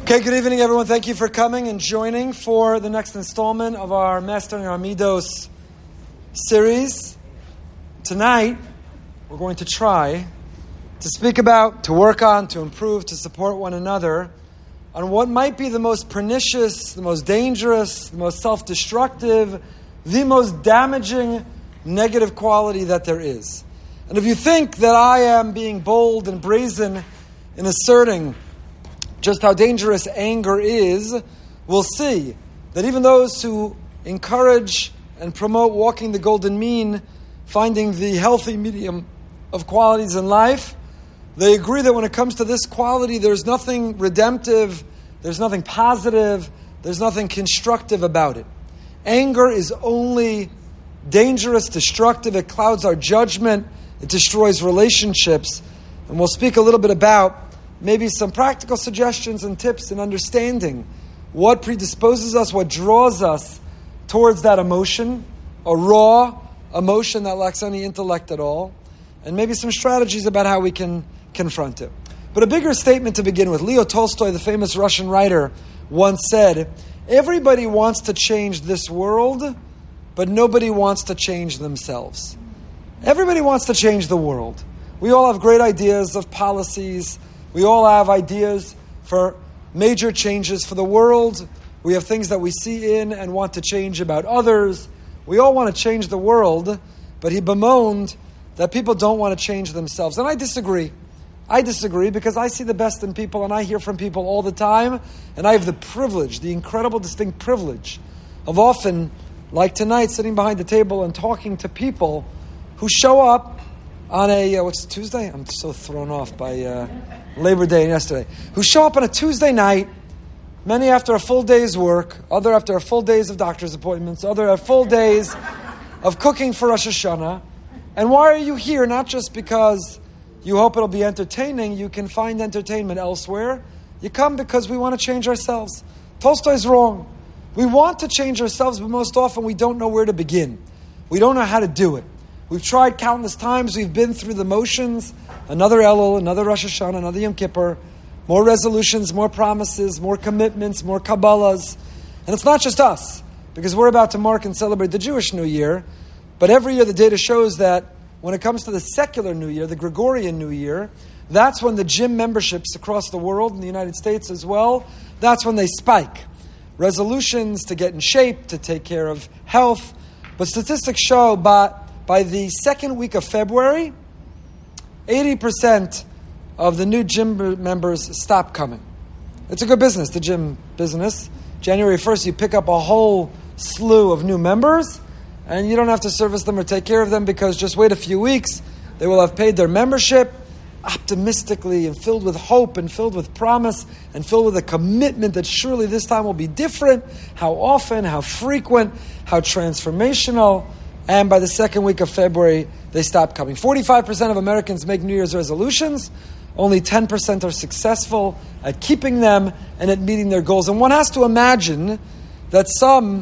Okay, good evening, everyone. Thank you for coming and joining for the next installment of our Mastering Our Midos series. Tonight, we're going to try to speak about, to work on, to improve, to support one another on what might be the most pernicious, the most dangerous, the most self-destructive, the most damaging negative quality that there is. And if you think that I am being bold and brazen in asserting just how dangerous anger is, we'll see that even those who encourage and promote walking the golden mean, finding the healthy medium of qualities in life, they agree that when it comes to this quality, there's nothing redemptive, there's nothing positive, there's nothing constructive about it. Anger is only dangerous, destructive, it clouds our judgment, it destroys relationships, and we'll speak a little bit about maybe some practical suggestions and tips in understanding what predisposes us, what draws us towards that emotion, a raw emotion that lacks any intellect at all, and maybe some strategies about how we can confront it. But a bigger statement to begin with. Leo Tolstoy, the famous Russian writer, once said, "Everybody wants to change this world, but nobody wants to change themselves." Everybody wants to change the world. We all have great ideas of policies. We all have ideas for major changes for the world. We have things that we see in and want to change about others. We all want to change the world, but he bemoaned that people don't want to change themselves. And I disagree. I disagree because I see the best in people and I hear from people all the time. And I have the privilege, the incredible, distinct privilege of often, like tonight, sitting behind the table and talking to people who show up on a, what's Tuesday? I'm so thrown off by Labor Day and yesterday. Who show up on a Tuesday night, many after a full day's work, other after a full days of doctor's appointments, other after full days of cooking for Rosh Hashanah. And why are you here? Not just because you hope it'll be entertaining, you can find entertainment elsewhere. You come because we want to change ourselves. Tolstoy's wrong. We want to change ourselves, but most often we don't know where to begin. We don't know how to do it. We've tried countless times. We've been through the motions. Another Elul, another Rosh Hashanah, another Yom Kippur. More resolutions, more promises, more commitments, more Kabbalahs. And it's not just us, because we're about to mark and celebrate the Jewish New Year. But every year the data shows that when it comes to the secular New Year, the Gregorian New Year, that's when the gym memberships across the world, in the United States as well, that's when they spike. Resolutions to get in shape, to take care of health. But statistics show by the second week of February, 80% of the new gym members stop coming. It's a good business, the gym business. January 1st, you pick up a whole slew of new members, and you don't have to service them or take care of them because just wait a few weeks, they will have paid their membership optimistically and filled with hope and filled with promise and filled with a commitment that surely this time will be different. How often, how frequent, how transformational. And by the second week of February, they stop coming. 45% of Americans make New Year's resolutions. Only 10% are successful at keeping them and at meeting their goals. And one has to imagine that some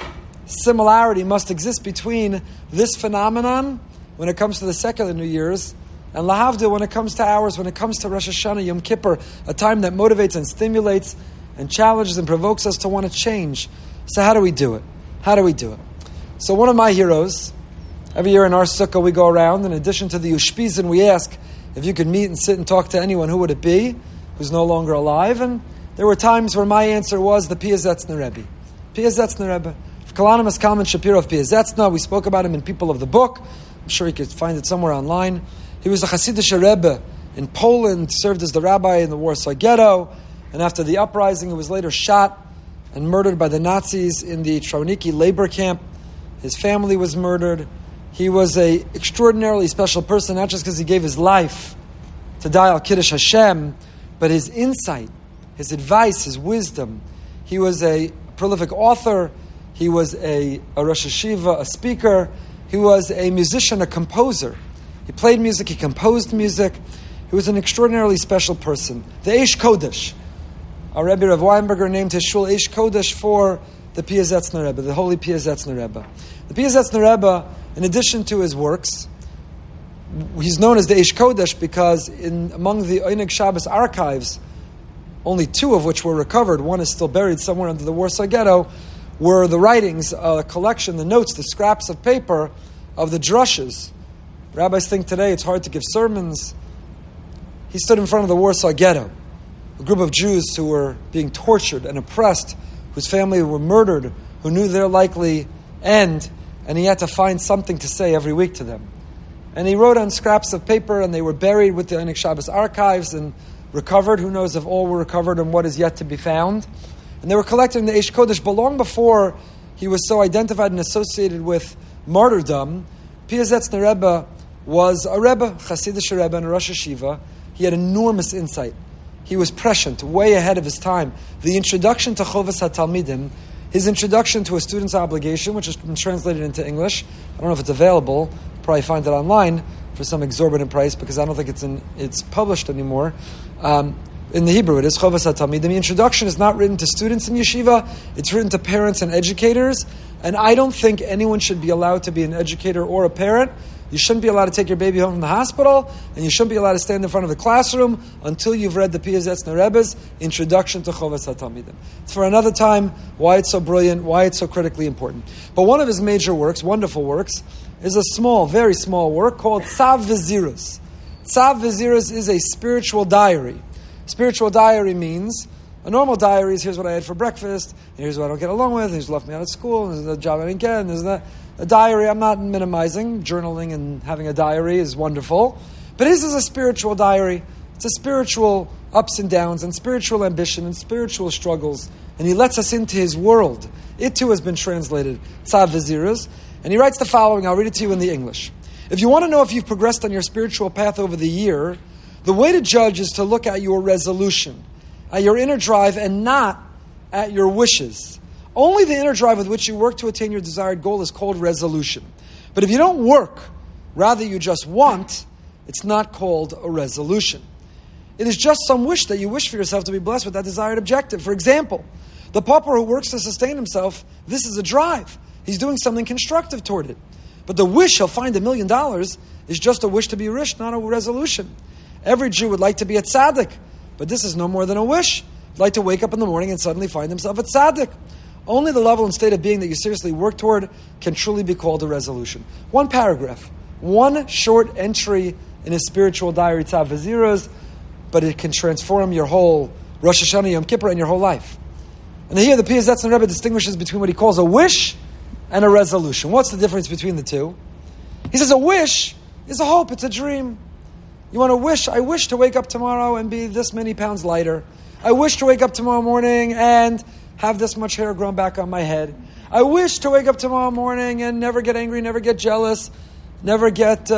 similarity must exist between this phenomenon when it comes to the secular New Year's and lahavdil when it comes to ours, when it comes to Rosh Hashanah, Yom Kippur, a time that motivates and stimulates and challenges and provokes us to want to change. So how do we do it? How do we do it? So one of my heroes, every year in our sukkah we go around, in addition to the Ushpizin, we ask if you could meet and sit and talk to anyone, who would it be, who's no longer alive? And there were times where my answer was the Piazetzner Rebbe. Piazetzner Rebbe. Kalanamas Kalman Shapiro of Piazetzner, we spoke about him in People of the Book. I'm sure you could find it somewhere online. He was a Hasidic Rebbe in Poland, served as the rabbi in the Warsaw Ghetto, and after the uprising, he was later shot and murdered by the Nazis in the Trauniki labor camp. His family was murdered. He was an extraordinarily special person, not just because he gave his life to die al Kiddush Hashem, but his insight, his advice, his wisdom. He was a prolific author. He was a Rosh Hashiva, a speaker. He was a musician, a composer. He played music, he composed music. He was an extraordinarily special person. The Eish Kodesh. Our Rebbe Rav Weinberger named his shul Eish Kodesh for the Piazetzner Rebbe, the holy Piazetzner Rebbe. The Piazetzner Rebbe, in addition to his works, he's known as the Eish Kodesh because among the Einig Shabbos archives only 2 of which were recovered, one is still buried somewhere under the Warsaw Ghetto, were the writings, a collection, the notes, the scraps of paper of the drushes. Rabbis think today it's hard to give sermons. He stood in front of the Warsaw Ghetto, a group of Jews who were being tortured and oppressed, whose family were murdered, who knew their likely end, and he had to find something to say every week to them. And he wrote on scraps of paper, and they were buried with the Einik Shabbos archives and recovered. Who knows if all were recovered and what is yet to be found. And they were collected in the Eish Kodesh, but long before he was so identified and associated with martyrdom, Piazetzner Rebbe was a Rebbe, Hasidic Rebbe, and a Rosh Hashiva. He had enormous insight. He was prescient, way ahead of his time. The introduction to Chovas HaTalmidim, his introduction to a student's obligation, which has been translated into English. I don't know if it's available. Probably find it online for some exorbitant price because I don't think it's published anymore. In the Hebrew, it is Chovas HaTalmidim. The introduction is not written to students in yeshiva. It's written to parents and educators. And I don't think anyone should be allowed to be an educator or a parent. You shouldn't be allowed to take your baby home from the hospital, and you shouldn't be allowed to stand in front of the classroom until you've read the Piazetzner Rebbe's Introduction to Chovas HaTalmidim. It's for another time why it's so brilliant, why it's so critically important. But one of his major works, wonderful works, is a small, very small work called Tzav V'Zirus. Tzav V'Zirus is a spiritual diary. Spiritual diary means, a normal diary is here's what I had for breakfast, here's what I don't get along with, here's what left me out of school, there's the job I didn't get, and there's that. A diary, I'm not minimizing. Journaling and having a diary is wonderful. But his is a spiritual diary. It's a spiritual ups and downs and spiritual ambition and spiritual struggles. And he lets us into his world. It too has been translated, Tzav V'Zirus. And he writes the following, I'll read it to you in the English. If you want to know if you've progressed on your spiritual path over the year, the way to judge is to look at your resolution, at your inner drive, and not at your wishes. Only the inner drive with which you work to attain your desired goal is called resolution. But if you don't work, rather you just want, it's not called a resolution. It is just some wish that you wish for yourself to be blessed with that desired objective. For example, the pauper who works to sustain himself, this is a drive. He's doing something constructive toward it. But the wish he'll find $1 million is just a wish to be rich, not a resolution. Every Jew would like to be a tzaddik, but this is no more than a wish. He'd like to wake up in the morning and suddenly find himself a tzaddik. Only the level and state of being that you seriously work toward can truly be called a resolution. One paragraph, one short entry in his spiritual diary, Tzav V'Zirus, but it can transform your whole Rosh Hashanah, Yom Kippur, and your whole life. And here the Piazetzner Rebbe distinguishes between what he calls a wish and a resolution. What's the difference between the two? He says a wish is a hope, it's a dream. You want to wish, I wish to wake up tomorrow and be this many pounds lighter. I wish to wake up tomorrow morning and have this much hair grown back on my head. I wish to wake up tomorrow morning and never get angry, never get jealous, never get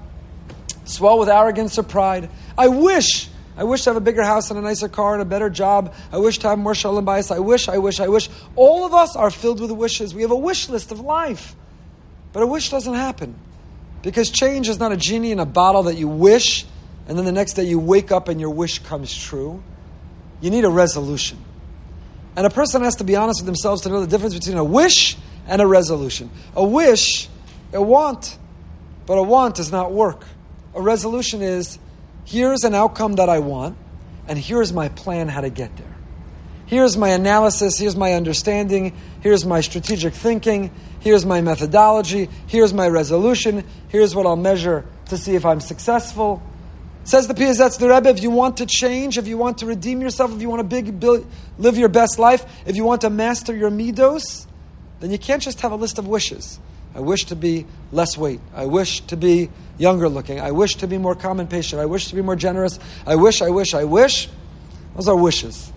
swelled with arrogance or pride. I wish to have a bigger house and a nicer car and a better job. I wish to have more shalom bayis. I wish. All of us are filled with wishes. We have a wish list of life. But a wish doesn't happen. Because change is not a genie in a bottle that you wish, and then the next day you wake up and your wish comes true. You need a resolution. And a person has to be honest with themselves to know the difference between a wish and a resolution. A wish, a want, but a want does not work. A resolution is, here's an outcome that I want, and here's my plan how to get there. Here's my analysis, here's my understanding, here's my strategic thinking, here's my methodology, here's my resolution, here's what I'll measure to see if I'm successful. Says the Piazetzner Rebbe, if you want to change, if you want to redeem yourself, if you want to live your best life, if you want to master your midos, then you can't just have a list of wishes. I wish to be less weight. I wish to be younger looking. I wish to be more calm and patient. I wish to be more generous. I wish. Those are wishes.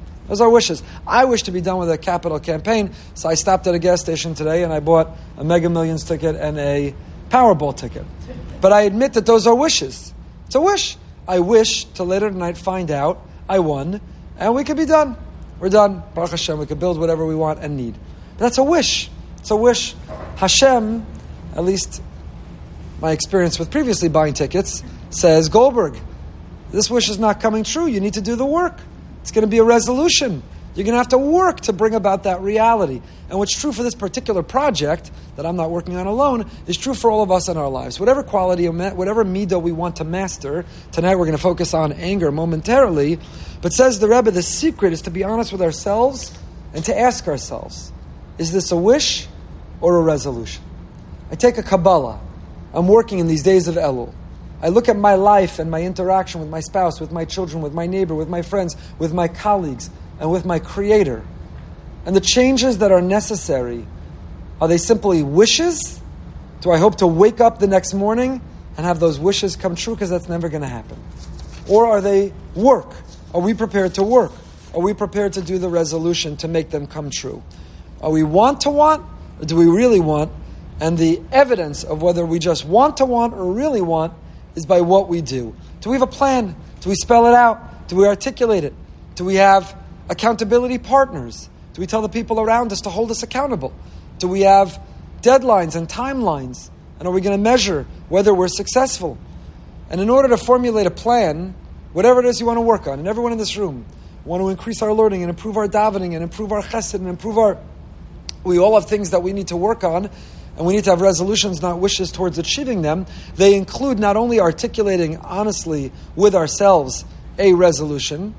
I wish to be done with a capital campaign, so I stopped at a gas station today and I bought a Mega Millions ticket and a Powerball ticket. But I admit that those are wishes. It's a wish. I wish to later tonight find out I won, and we could be done. We're done. Baruch Hashem, we could build whatever we want and need. But that's a wish. It's a wish. Hashem, at least my experience with previously buying tickets, says, Goldberg, this wish is not coming true. You need to do the work. It's going to be a resolution. You're going to have to work to bring about that reality. And what's true for this particular project that I'm not working on alone is true for all of us in our lives. Whatever quality, whatever midah we want to master, tonight we're going to focus on anger momentarily, but says the Rebbe, the secret is to be honest with ourselves and to ask ourselves, is this a wish or a resolution? I take a Kabbalah. I'm working in these days of Elul. I look at my life and my interaction with my spouse, with my children, with my neighbor, with my friends, with my colleagues, and with my Creator. And the changes that are necessary, are they simply wishes? Do I hope to wake up the next morning and have those wishes come true? Because that's never going to happen. Or are they work? Are we prepared to work? Are we prepared to do the resolution to make them come true? Are we want, or do we really want? And the evidence of whether we just want to want or really want is by what we do. Do we have a plan? Do we spell it out? Do we articulate it? Do we have accountability partners? Do we tell the people around us to hold us accountable? Do we have deadlines and timelines? And are we going to measure whether we're successful? And in order to formulate a plan, whatever it is you want to work on, and everyone in this room want to increase our learning and improve our davening and improve our chesed and improve our... We all have things that we need to work on, and we need to have resolutions, not wishes, towards achieving them. They include not only articulating honestly with ourselves a resolution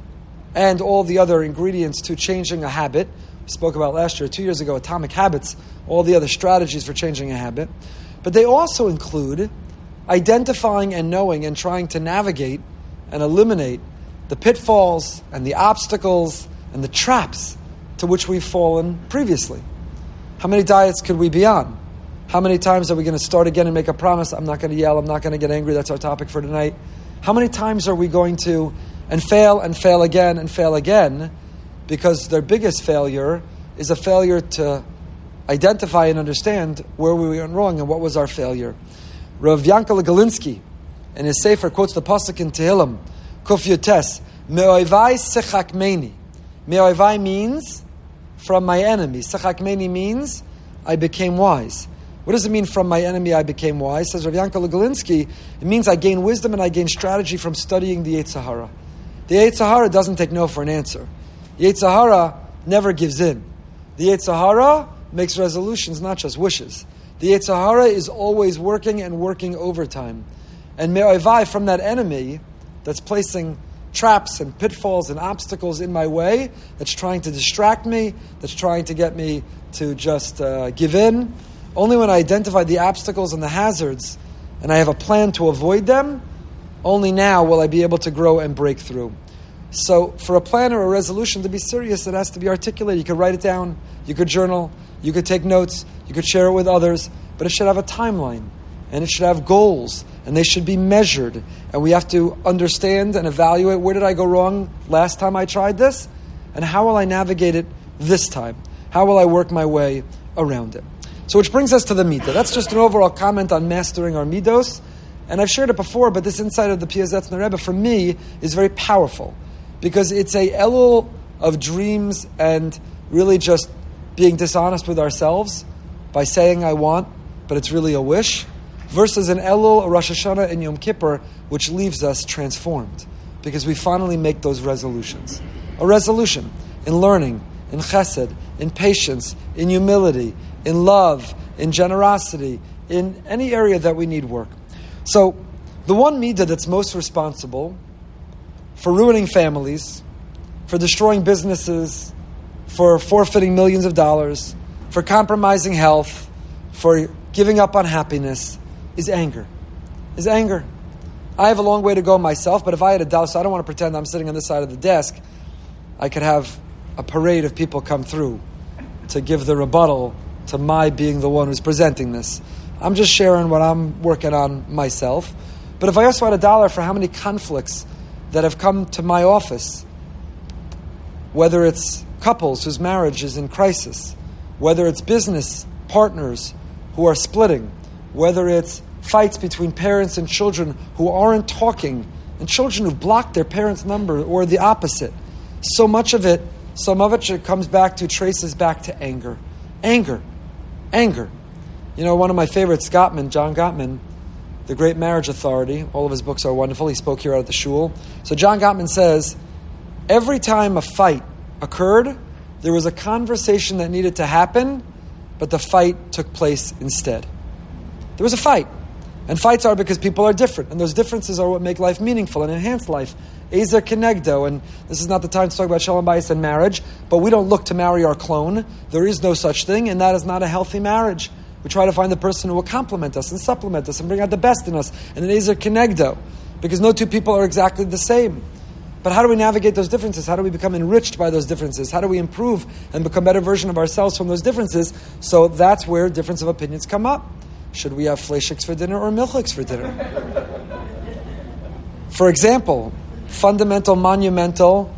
and all the other ingredients to changing a habit. We spoke about last year, 2 years ago, Atomic Habits, all the other strategies for changing a habit. But they also include identifying and knowing and trying to navigate and eliminate the pitfalls and the obstacles and the traps to which we've fallen previously. How many diets could we be on? How many times are we going to start again and make a promise? I'm not going to yell. I'm not going to get angry. That's our topic for tonight. How many times are we going to and fail again and fail again? Because their biggest failure is a failure to identify and understand where we went wrong and what was our failure. Rav Yankel Galinsky, in his Sefer, quotes the pasuk in Tehillim, Kuf Yotes, Me'oivai sechakmeni. Me'oivai means from my enemy. Sechakmeni means I became wise. What does it mean, from my enemy I became wise? Says Rav Yankel Galinsky, it means I gain wisdom and I gain strategy from studying the Yetzer Hara. The Yetzer Hara doesn't take no for an answer. The Yetzer Hara never gives in. The Yetzer Hara makes resolutions, not just wishes. The Yetzer Hara is always working and working overtime. And me'oivai, from that enemy that's placing traps and pitfalls and obstacles in my way, that's trying to distract me, that's trying to get me to just give in. Only when I identify the obstacles and the hazards and I have a plan to avoid them, only now will I be able to grow and break through. So for a plan or a resolution to be serious, it has to be articulated. You could write it down, you could journal, you could take notes, you could share it with others, but it should have a timeline, and it should have goals, and they should be measured. And we have to understand and evaluate, where did I go wrong last time I tried this? And how will I navigate it this time? How will I work my way around it? So which brings us to the midah. That's just an overall comment on mastering our midos. And I've shared it before, but this insight of the Piazetzner Rebbe, for me, is very powerful. Because it's a Elul of dreams and really just being dishonest with ourselves by saying I want, but it's really a wish, versus an Elul, a Rosh Hashanah, and Yom Kippur, which leaves us transformed, because we finally make those resolutions. A resolution in learning, in chesed, in patience, in humility, in love, in generosity, in any area that we need work. So, the one midah that's most responsible for ruining families, for destroying businesses, for forfeiting millions of dollars, for compromising health, for giving up on happiness, is anger. Is anger. I have a long way to go myself, but if I had a doubt, so I don't want to pretend I'm sitting on this side of the desk, I could have a parade of people come through to give the rebuttal to my being the one who's presenting this. I'm just sharing what I'm working on myself. But if I also had a dollar for how many conflicts that have come to my office, whether it's couples whose marriage is in crisis, whether it's business partners who are splitting, whether it's fights between parents and children who aren't talking, and children who've blocked their parents' number, or the opposite. Some of it comes back to, traces back to anger. Anger. You know, one of my favorites, John Gottman, the great marriage authority, all of his books are wonderful. He spoke here out at the shul. So John Gottman says, every time a fight occurred. There was a conversation that needed to happen, but the fight took place instead. There was a fight. And fights are because people are different. And those differences are what make life meaningful and enhance life. Ezer Kenegdo. And this is not the time to talk about Shalom Bayis and marriage, but we don't look to marry our clone. There is no such thing, and that is not a healthy marriage. We try to find the person who will complement us and supplement us and bring out the best in us. And an Ezer Kenegdo. Because no two people are exactly the same. But how do we navigate those differences? How do we become enriched by those differences? How do we improve and become a better version of ourselves from those differences? So that's where difference of opinions come up. Should we have fleischiks for dinner or milchiks for dinner? For example, fundamental, monumental,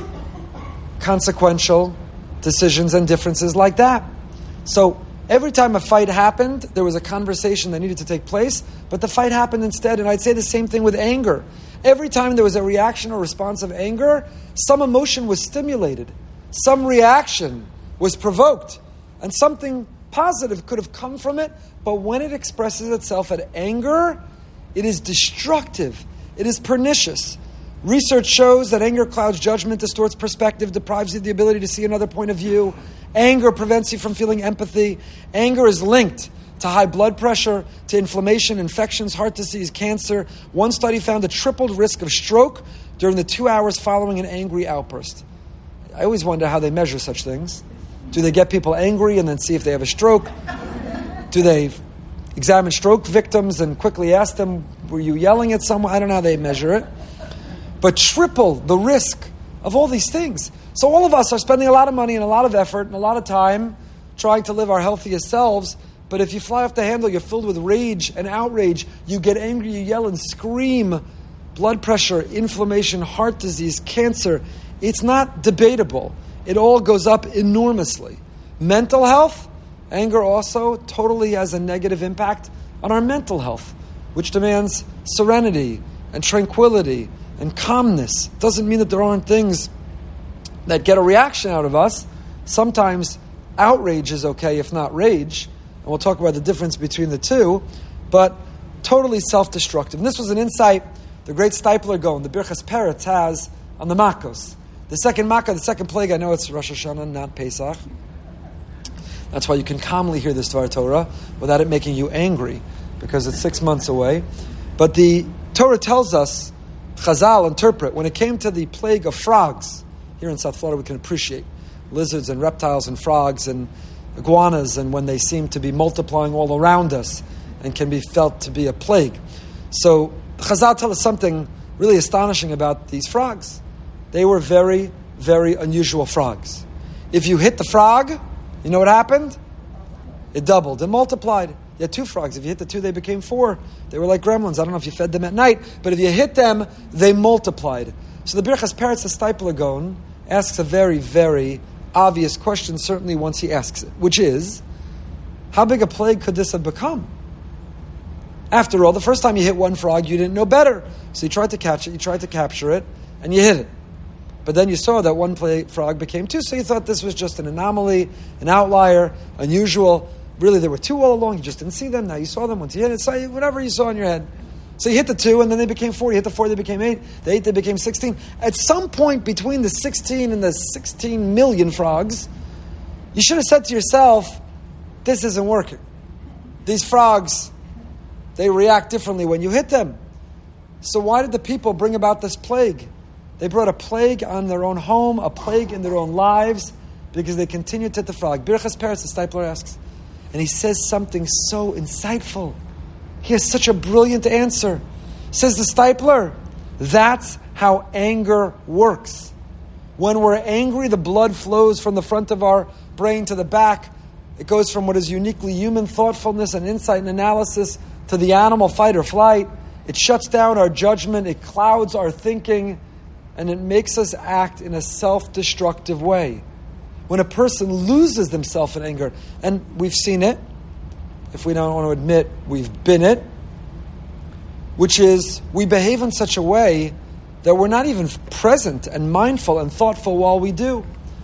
consequential decisions and differences like that. So every time a fight happened, there was a conversation that needed to take place, but the fight happened instead. And I'd say the same thing with anger. Every time there was a reaction or response of anger, some emotion was stimulated. Some reaction was provoked. And something positive could have come from it, but when it expresses itself at anger, it is destructive. It is pernicious. Research shows that anger clouds judgment, distorts perspective, deprives you of the ability to see another point of view. Anger prevents you from feeling empathy. Anger is linked to high blood pressure, to inflammation, infections, heart disease, cancer. One study found a tripled risk of stroke during the 2 hours following an angry outburst. I always wonder how they measure such things. Do they get people angry and then see if they have a stroke? Do they examine stroke victims and quickly ask them, were you yelling at someone? I don't know how they measure it. But triple the risk of all these things. So all of us are spending a lot of money and a lot of effort and a lot of time trying to live our healthiest selves. But if you fly off the handle, you're filled with rage and outrage. You get angry, you yell and scream. Blood pressure, inflammation, heart disease, cancer. It's not debatable. It all goes up enormously. Mental health, anger also totally has a negative impact on our mental health, which demands serenity and tranquility and calmness. Doesn't mean that there aren't things that get a reaction out of us. Sometimes outrage is okay, if not rage. And we'll talk about the difference between the two. But totally self-destructive. And this was an insight the great Steipler Gaon, the Birchas Peretz, has on the Makos. The second Makkah, the second plague, I know it's Rosh Hashanah, not Pesach. That's why you can calmly hear this Dvar Torah without it making you angry, because it's 6 months away. But the Torah tells us, Chazal interpret, when it came to the plague of frogs, here in South Florida we can appreciate lizards and reptiles and frogs and iguanas, and when they seem to be multiplying all around us and can be felt to be a plague. So Chazal tell us something really astonishing about these frogs. They were very, very unusual frogs. If you hit the frog, you know what happened? It doubled. It multiplied. You had 2 frogs. If you hit the 2, they became 4. They were like gremlins. I don't know if you fed them at night, but if you hit them, they multiplied. So the Birchas Peretz, the Steipler Gaon, asks a very, very obvious question, certainly once he asks it, which is, how big a plague could this have become? After all, the first time you hit one frog, you didn't know better. So you tried to catch it, you tried to capture it, and you hit it. But then you saw that one frog became 2, so you thought this was just an anomaly, an outlier, unusual. Really, there were 2 all along. You just didn't see them. Now you saw them. Once you hit it, so whatever you saw in your head. So you hit the 2, and then they became 4. You hit the 4, they became 8. The 8, they became 16. At some point between the 16 and the 16 million frogs, you should have said to yourself, this isn't working. These frogs, they react differently when you hit them. So why did the people bring about this plague? They brought a plague on their own home, a plague in their own lives, because they continued to hit the frog. Birchas Peretz, the Steipler asks, and he says something so insightful. He has such a brilliant answer. Says the Steipler, that's how anger works. When we're angry, the blood flows from the front of our brain to the back. It goes from what is uniquely human thoughtfulness and insight and analysis to the animal fight or flight. It shuts down our judgment. It clouds our thinking. And it makes us act in a self-destructive way. When a person loses themselves in anger, and we've seen it, if we don't want to admit we've been it, which is we behave in such a way that we're not even present and mindful and thoughtful while we do.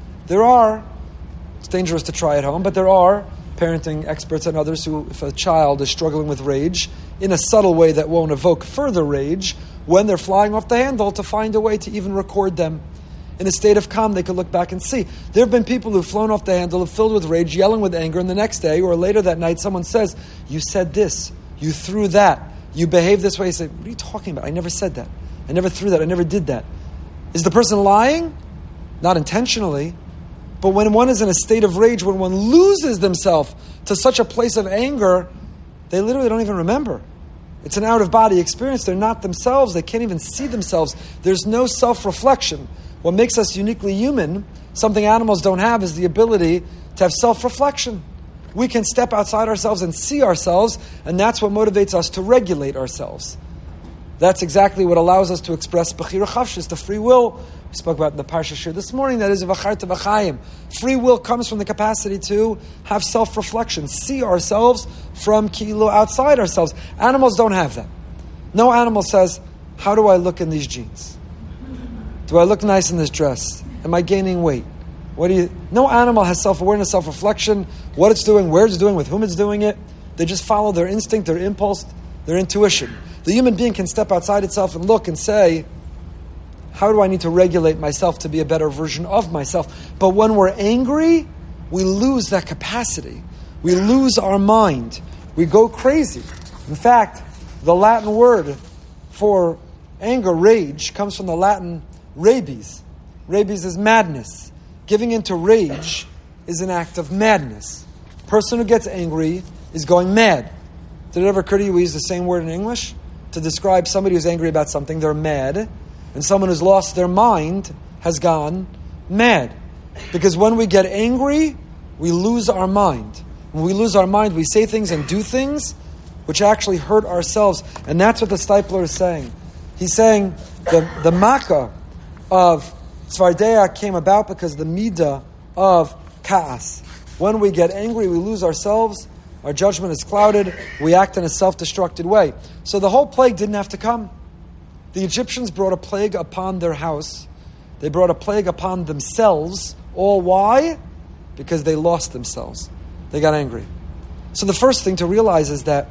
It's dangerous to try at home, but there are parenting experts and others who, if a child is struggling with rage, in a subtle way that won't evoke further rage, when they're flying off the handle, to find a way to even record them. in a state of calm, they could look back and see. There have been people who've flown off the handle, filled with rage, yelling with anger, and the next day or later that night, someone says, you said this, you threw that, you behaved this way. You say, what are you talking about? I never said that. I never threw that. I never did that. Is the person lying? Not intentionally. But when one is in a state of rage, when one loses themselves to such a place of anger, they literally don't even remember. It's an out-of-body experience. They're not themselves. They can't even see themselves. There's no self-reflection. What makes us uniquely human, something animals don't have, is the ability to have self-reflection. We can step outside ourselves and see ourselves, and that's what motivates us to regulate ourselves. That's exactly what allows us to express Bechira Chavshis, the free will. We spoke about in the Parsha Shir this morning, that is V'charta V'chaim. Free will comes from the capacity to have self-reflection, see ourselves from Ki'ilu, outside ourselves. Animals don't have that. No animal says, how do I look in these jeans? Do I look nice in this dress? Am I gaining weight? No animal has self-awareness, self-reflection, what it's doing, where it's doing, with whom it's doing it. They just follow their instinct, their impulse, their intuition. The human being can step outside itself and look and say, how do I need to regulate myself to be a better version of myself? But when we're angry, we lose that capacity. We lose our mind. We go crazy. In fact, the Latin word for anger, rage, comes from the Latin rabies. Rabies is madness. Giving into rage is an act of madness. A person who gets angry is going mad. Did it ever occur to you we use the same word in English to describe somebody who's angry about something? They're mad. And someone who's lost their mind has gone mad. Because when we get angry, we lose our mind. When we lose our mind, we say things and do things which actually hurt ourselves. And that's what the Steipler is saying. He's saying the makkah of Tzvardeya came about because the midah of ka'as. When we get angry, we lose ourselves. Our judgment is clouded. We act in a self-destructed way. So the whole plague didn't have to come. The Egyptians brought a plague upon their house. They brought a plague upon themselves. All why? Because they lost themselves. They got angry. So the first thing to realize is that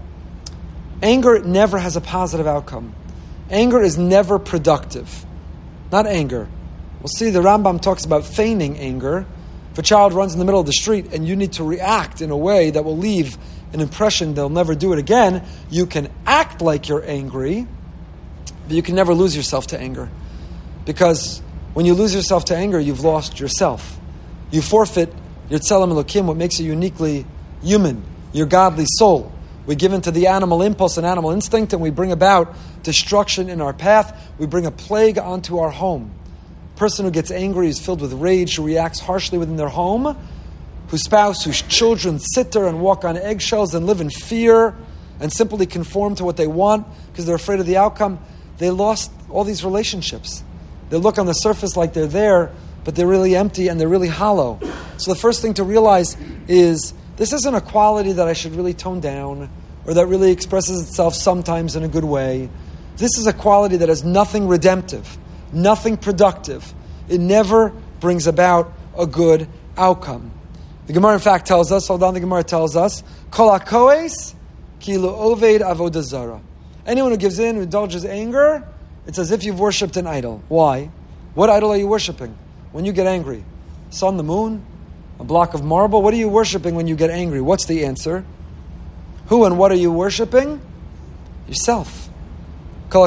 anger never has a positive outcome. Anger is never productive. Not anger. We'll see the Rambam talks about feigning anger. If a child runs in the middle of the street and you need to react in a way that will leave an impression they'll never do it again, you can act like you're angry, but you can never lose yourself to anger. Because when you lose yourself to anger, you've lost yourself. You forfeit your Tzelem Elokim, what makes you uniquely human, your godly soul. We give into the animal impulse and animal instinct, and we bring about destruction in our path. We bring a plague onto our home. A person who gets angry is filled with rage, who reacts harshly within their home, whose spouse, whose children sit there and walk on eggshells and live in fear and simply conform to what they want because they're afraid of the outcome. They lost all these relationships. They look on the surface like they're there, but they're really empty and they're really hollow. So the first thing to realize is this isn't a quality that I should really tone down or that really expresses itself sometimes in a good way. This is a quality that has nothing redemptive, nothing productive. It never brings about a good outcome. The Gemara, in fact, tells us, hold on, the Gemara tells us, Kol hakoes kilu oved avodah zara. Anyone who gives in, who indulges anger, it's as if you've worshipped an idol. Why? What idol are you worshipping when you get angry? Sun, the moon? A block of marble? What are you worshipping when you get angry? What's the answer? Who and what are you worshipping? Yourself. And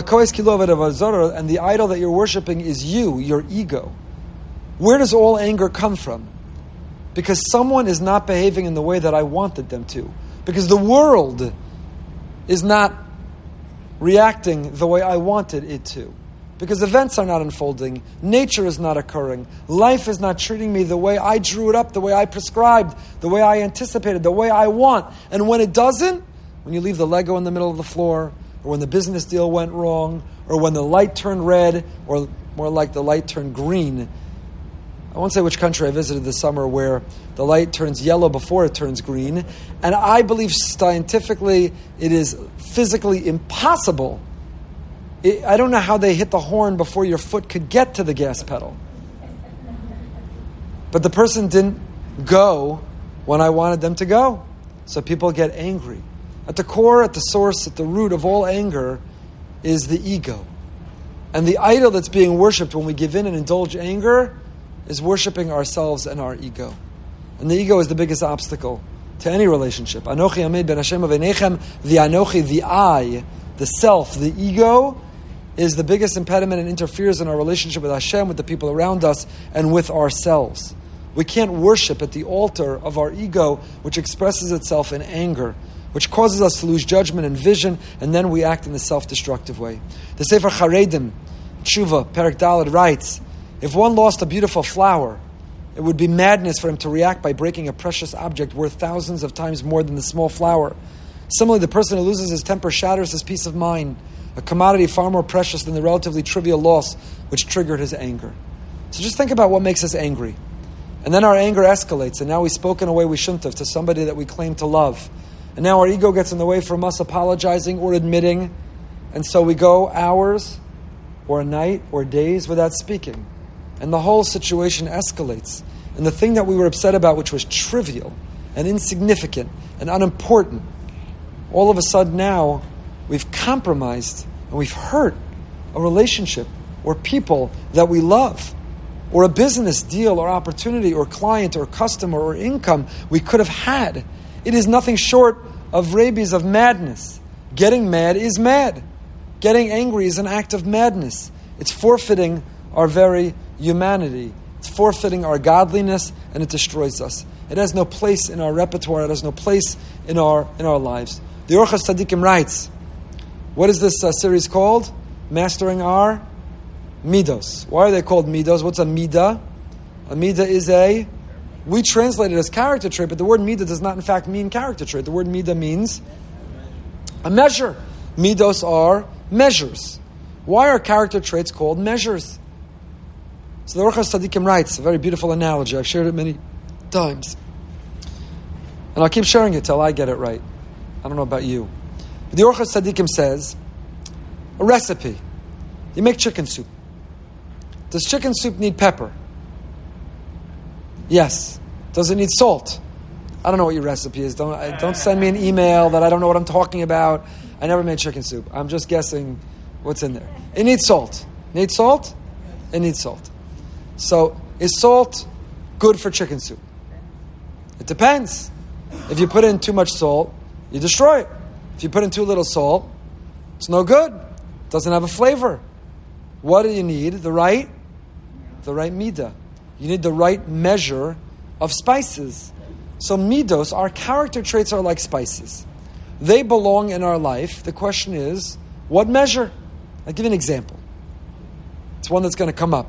the idol that you're worshipping is you, your ego. Where does all anger come from? Because someone is not behaving in the way that I wanted them to. Because the world is not reacting the way I wanted it to. Because events are not unfolding. Nature is not occurring. Life is not treating me the way I drew it up, the way I prescribed, the way I anticipated, the way I want. And when it doesn't, when you leave the Lego in the middle of the floor, or when the business deal went wrong, or when the light turned red, or more like the light turned green. I won't say which country I visited this summer where the light turns yellow before it turns green. And I believe scientifically it is physically impossible. I don't know how they hit the horn before your foot could get to the gas pedal. But the person didn't go when I wanted them to go. So people get angry. At the core, at the source, at the root of all anger is the ego. And the idol that's being worshipped when we give in and indulge anger is worshiping ourselves and our ego. And the ego is the biggest obstacle to any relationship. Anochi Amid ben Hashem Avinechem, the Anochi, the I, the self, the ego, is the biggest impediment and interferes in our relationship with Hashem, with the people around us, and with ourselves. We can't worship at the altar of our ego, which expresses itself in anger, which causes us to lose judgment and vision, and then we act in a self-destructive way. The Sefer Charedim, Tshuva, Perek Daled, writes, if one lost a beautiful flower, it would be madness for him to react by breaking a precious object worth thousands of times more than the small flower. Similarly, the person who loses his temper shatters his peace of mind, a commodity far more precious than the relatively trivial loss which triggered his anger. So just think about what makes us angry. And then our anger escalates, and now we spoke in a way we shouldn't have to somebody that we claim to love. And now our ego gets in the way from us apologizing or admitting, and so we go hours or a night or days without speaking. And the whole situation escalates. And the thing that we were upset about, which was trivial and insignificant and unimportant, all of a sudden now we've compromised and we've hurt a relationship or people that we love, or a business deal or opportunity or client or customer or income we could have had. It is nothing short of rabies of madness. Getting mad is mad. Getting angry is an act of madness. It's forfeiting our very humanity. It's forfeiting our godliness, and it destroys us. It has no place in our repertoire. It has no place in our lives. The Orchos Tzadikim writes, what is this series called? Mastering our midos. Why are they called midos? What's a midah? A midah is we translate it as character trait, but the word midah does not in fact mean character trait. The word midah means a measure. Midos are measures. Why are character traits called measures? So the Orchos Tzadikim writes, a very beautiful analogy. I've shared it many times. And I'll keep sharing it till I get it right. I don't know about you. But the Orchos Tzadikim says, a recipe. You make chicken soup. Does chicken soup need pepper? Yes. Does it need salt? I don't know what your recipe is. Don't send me an email that I don't know what I'm talking about. I never made chicken soup. I'm just guessing what's in there. It needs salt. Need salt? It needs salt. So, is salt good for chicken soup? It depends. If you put in too much salt, you destroy it. If you put in too little salt, it's no good. It doesn't have a flavor. What do you need? The right midah. You need the right measure of spices. So midos, our character traits are like spices. They belong in our life. The question is, what measure? I'll give you an example. It's one that's going to come up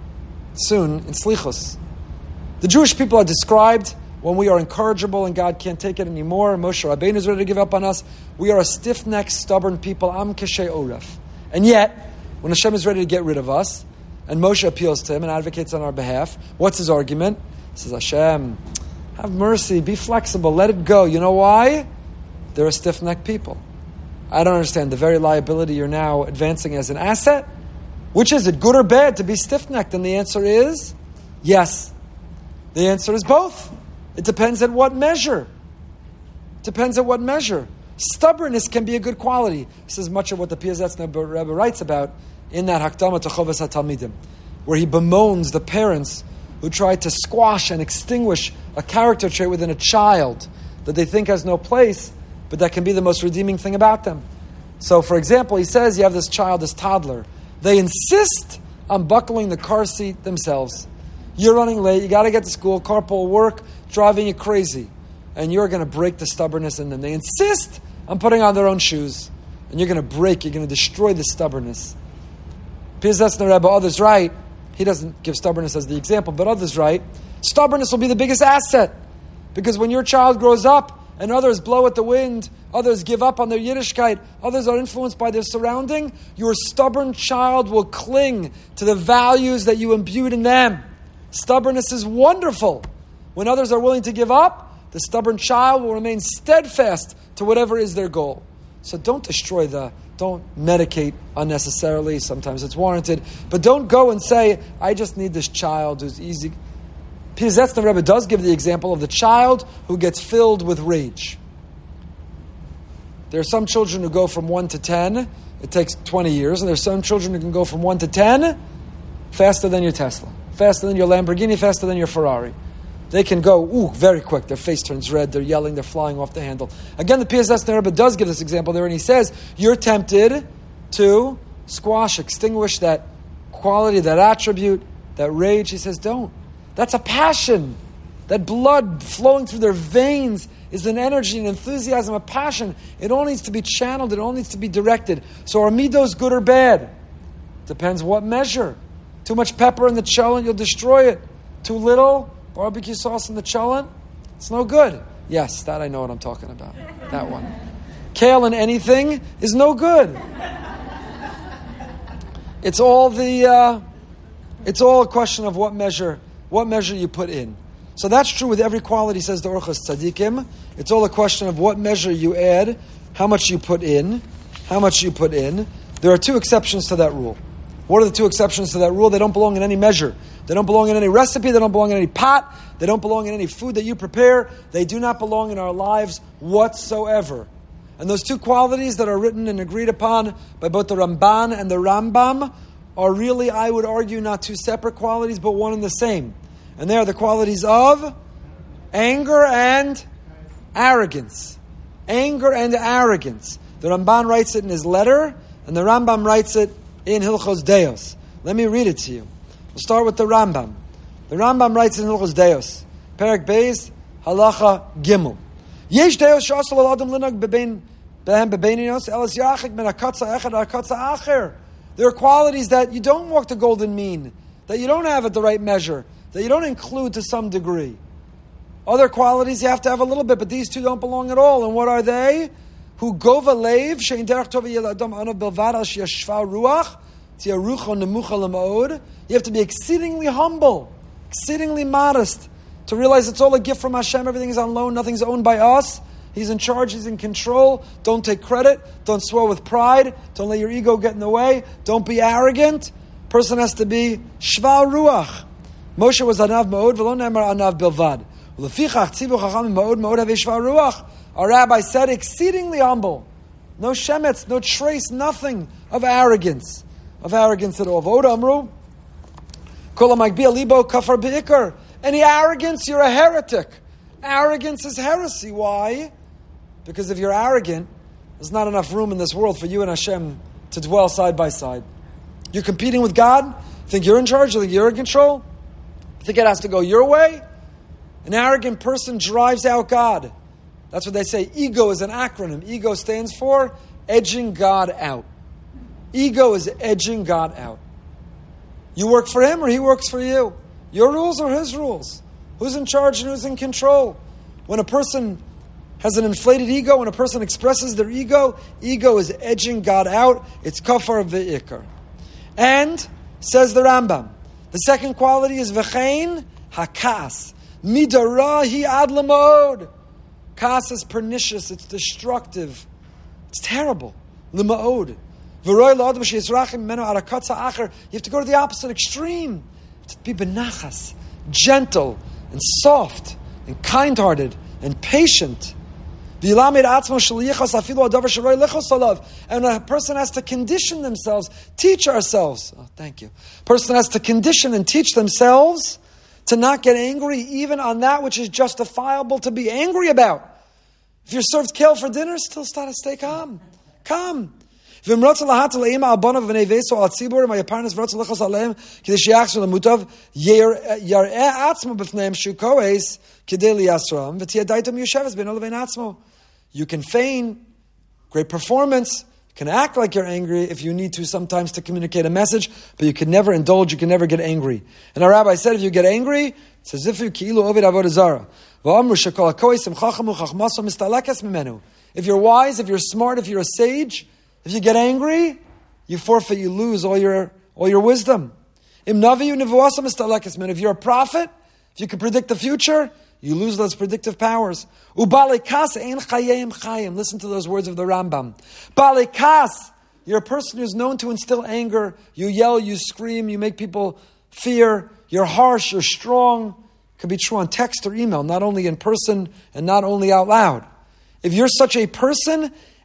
soon in Slichos. The Jewish people are described when we are incorrigible and God can't take it anymore. Moshe Rabbeinu is ready to give up on us. We are a stiff-necked, stubborn people. Am keshei oref. And yet, when Hashem is ready to get rid of us, and Moshe appeals to him and advocates on our behalf, what's his argument? He says, Hashem, have mercy, be flexible, let it go. You know why? They're a stiff-necked people. I don't understand the very liability you're now advancing as an asset. Which is it, good or bad, to be stiff-necked? And the answer is yes. The answer is both. It depends at what measure. Depends at what measure. Stubbornness can be a good quality. This is much of what the Piazetzner Rebbe writes about in that Hakdama to Chovas HaTalmidim, where he bemoans the parents who try to squash and extinguish a character trait within a child that they think has no place, but that can be the most redeeming thing about them. So, for example, he says you have this child, this toddler. They insist on buckling the car seat themselves. You're running late, you got to get to school, carpool work, driving you crazy. And you're going to break the stubbornness in them. They insist on putting on their own shoes. And you're going to break, you're going to destroy the stubbornness. Piazetzner Rebbe, others write, he doesn't give stubbornness as the example, but others write, stubbornness will be the biggest asset. Because when your child grows up and others blow at the wind, others give up on their Yiddishkeit, others are influenced by their surrounding, your stubborn child will cling to the values that you imbued in them. Stubbornness is wonderful. When others are willing to give up, the stubborn child will remain steadfast to whatever is their goal. So don't don't medicate unnecessarily. Sometimes it's warranted. But don't go and say, I just need this child who's easy. Piazetzner Rebbe does give the example of the child who gets filled with rage. There are some children who go from 1 to 10 it takes 20 years, and there's some children who can go from 1 to 10 faster than your Tesla, faster than your Lamborghini, faster than your Ferrari. They can go, very quick. Their face turns red, they're yelling, they're flying off the handle. Again, the PSS Rebbe does give this example there, and he says, you're tempted to squash, extinguish that quality, that attribute, that rage. He says, don't. That's a passion. That blood flowing through their veins is an energy, an enthusiasm, a passion. It all needs to be channeled. It all needs to be directed. So are midos good or bad? Depends what measure. Too much pepper in the cholent, you'll destroy it. Too little barbecue sauce in the cholent, it's no good. Yes, that I know what I'm talking about. That one. Kale in anything is no good. It's all a question of what measure you put in. So that's true with every quality, says the Orchos Tzadikim. It's all a question of what measure you add, how much you put in. There are 2 exceptions to that rule. What are the 2 exceptions to that rule? They don't belong in any measure. They don't belong in any recipe. They don't belong in any pot. They don't belong in any food that you prepare. They do not belong in our lives whatsoever. And those 2 qualities that are written and agreed upon by both the Ramban and the Rambam are really, I would argue, not 2 separate qualities, but one and the same. And they are the qualities of anger and arrogance. Anger and arrogance. The Ramban writes it in his letter, and the Rambam writes it in Hilchos Deos. Let me read it to you. We'll start with the Rambam. The Rambam writes in Hilchos Deos, Perek Beis, Halacha Gimel. Yesh Deos she'asal al adam linag bebein bebeininos elas yachik min hakatza echad hakatza acher. There are qualities that you don't walk the golden mean, that you don't have at the right measure, that you don't include to some degree. Other qualities you have to have a little bit, but these 2 don't belong at all. And what are they? Who gova leiv shein derech tova yel adam anav belvad al sheyashva ruach tiarucho nemucha lemod. You have to be exceedingly humble, exceedingly modest, to realize it's all a gift from Hashem. Everything is on loan. Nothing's owned by us. He's in charge. He's in control. Don't take credit. Don't swell with pride. Don't let your ego get in the way. Don't be arrogant. Person has to be shva ruach. Moshe was anav ma'od, v'lo ne'emar anav bilvad. U'lefichach tzivu chachamim ma'od havei shva ruach. Our rabbi said, exceedingly humble. No shemetz, no trace, nothing of arrogance. Of arrogance at all. V'od amru, kol ha'magbiya libo kafar be'ikar. Any arrogance, you're a heretic. Arrogance is heresy. Why? Because if you're arrogant, there's not enough room in this world for you and Hashem to dwell side by side. You're competing with God. Think you're in charge. You think you're in control. Think it has to go your way. An arrogant person drives out God. That's what they say. Ego is an acronym. Ego stands for edging God out. Ego is edging God out. You work for him or he works for you. Your rules or his rules. Who's in charge and who's in control? When a person has an inflated ego, when a person expresses their ego is edging God out. It's kafar v'ikar. And, says the Rambam, the second quality is v'chein hakas. Midarahi ad lemod. Kas is pernicious, it's destructive, it's terrible. Lemod. You have to go to the opposite extreme. To be benachas, gentle and soft and kind-hearted and patient. And a person has to condition themselves, teach ourselves. Oh, thank you. A person has to condition and teach themselves to not get angry even on that which is justifiable to be angry about. If you're served kale for dinner, still stay calm. Calm. If a person has You can feign great performance. You can act like you're angry if you need to sometimes to communicate a message, but you can never indulge, you can never get angry. And our rabbi said if you get angry, it's as if you ki'ilu ovid avodah zara. If you're wise, if you're smart, if you're a sage, if you get angry, you forfeit, you lose all your wisdom. If you're a prophet, if you can predict the future, you lose those predictive powers. Listen to those words of the Rambam. You're a person who's known to instill anger. You yell, you scream, you make people fear. You're harsh, you're strong. It could be true on text or email, not only in person and not only out loud. If you're such a person,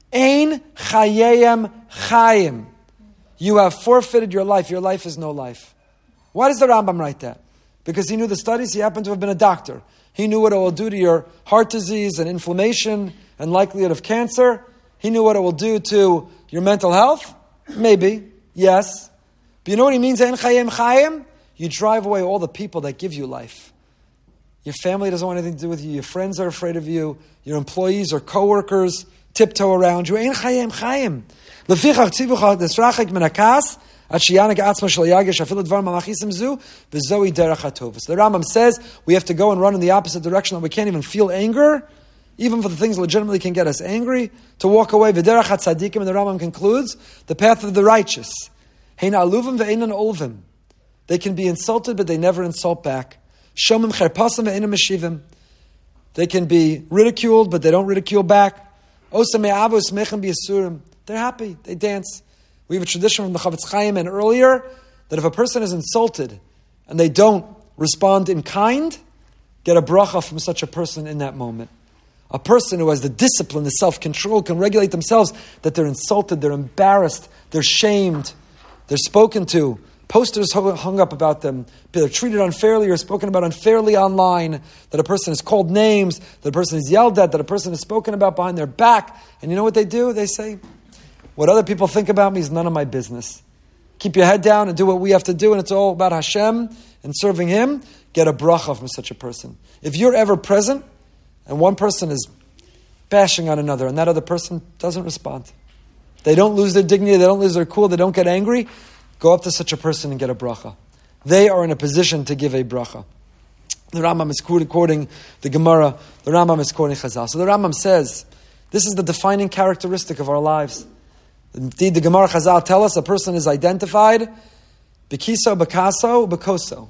Ein chayeyem chayim. You have forfeited your life. Your life is no life. Why does the Rambam write that? Because he knew the studies. He happened to have been a doctor. He knew what it will do to your heart disease and inflammation and likelihood of cancer. He knew what it will do to your mental health. Maybe. Yes. But you know what he means? Ein chayeyem chayim? You drive away all the people that give you life. Your family doesn't want anything to do with you. Your friends are afraid of you. Your employees or coworkers tiptoe around you. Ein chayeyem chayim. Lefichach tzivucha desrachik min hakas at shiyanik atzma shel yagesh afilu dvar malachisim zu v'zoi derech hatov. So the Rambam says we have to go and run in the opposite direction, that we can't even feel anger, even for the things that legitimately can get us angry, to walk away. V'derech hatzadikim, and the Rambam concludes, the path of the righteous. Hein aluvim ve'einan olvim. They can be insulted, but they never insult back. Shomim cherpasim ve'einam meshivim. They can be ridiculed, but they don't ridicule back. Osam me'avos mechem b'yisurim. They're happy. They dance. We have a tradition from the Chavetz Chaim and earlier that if a person is insulted and they don't respond in kind, get a bracha from such a person in that moment. A person who has the discipline, the self-control, can regulate themselves, that they're insulted, they're embarrassed, they're shamed, they're spoken to, posters hung up about them, they're treated unfairly or spoken about unfairly online, that a person is called names, that a person is yelled at, that a person is spoken about behind their back. And you know what they do? They say, what other people think about me is none of my business. Keep your head down and do what we have to do, and it's all about Hashem and serving Him. Get a bracha from such a person. If you're ever present and one person is bashing on another and that other person doesn't respond, they don't lose their dignity, they don't lose their cool, they don't get angry, go up to such a person and get a bracha. They are in a position to give a bracha. The Rambam is quoting the Gemara. The Rambam is quoting Chazal. So the Rambam says, this is the defining characteristic of our lives. Indeed, the Gemara Chazal tell us a person is identified bekiso, bekaso, bekoso.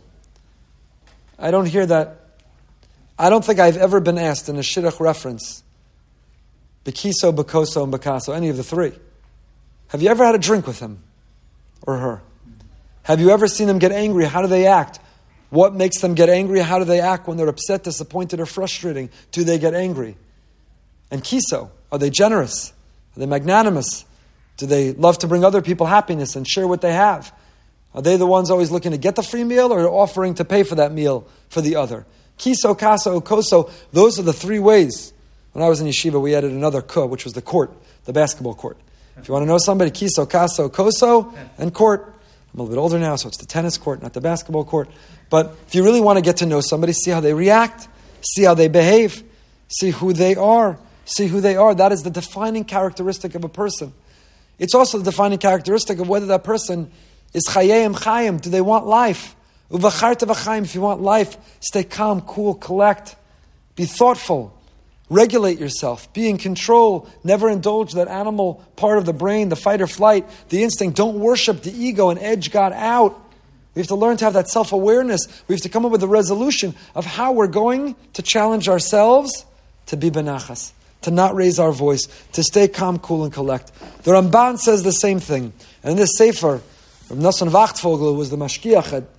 I don't hear that. I don't think I've ever been asked in a shidduch reference bekiso, bekoso, and bekaso, any of the three. Have you ever had a drink with him or her? Have you ever seen them get angry? How do they act? What makes them get angry? How do they act when they're upset, disappointed, or frustrating? Do they get angry? And kiso, are they generous? Are they magnanimous? Do they love to bring other people happiness and share what they have? Are they the ones always looking to get the free meal or offering to pay for that meal for the other? Kiso, kaso, koso, those are the three ways. When I was in yeshiva, we added another ko, which was the court, the basketball court. If you want to know somebody, kiso, kaso, koso, and court. I'm a little bit older now, so it's the tennis court, not the basketball court. But if you really want to get to know somebody, see how they react, see how they behave, see who they are, That is the defining characteristic of a person. It's also the defining characteristic of whether that person is chayeyem chayim. Do they want life? Uvacharta v'chayim. If you want life, stay calm, cool, collect. Be thoughtful. Regulate yourself. Be in control. Never indulge that animal part of the brain, the fight or flight, the instinct. Don't worship the ego and edge God out. We have to learn to have that self-awareness. We have to come up with a resolution of how we're going to challenge ourselves to be benachas, to not raise our voice, to stay calm, cool, and collect. The Ramban says the same thing. And in this Sefer, Rav Nosson Wachtfogel, who was the Mashkiach at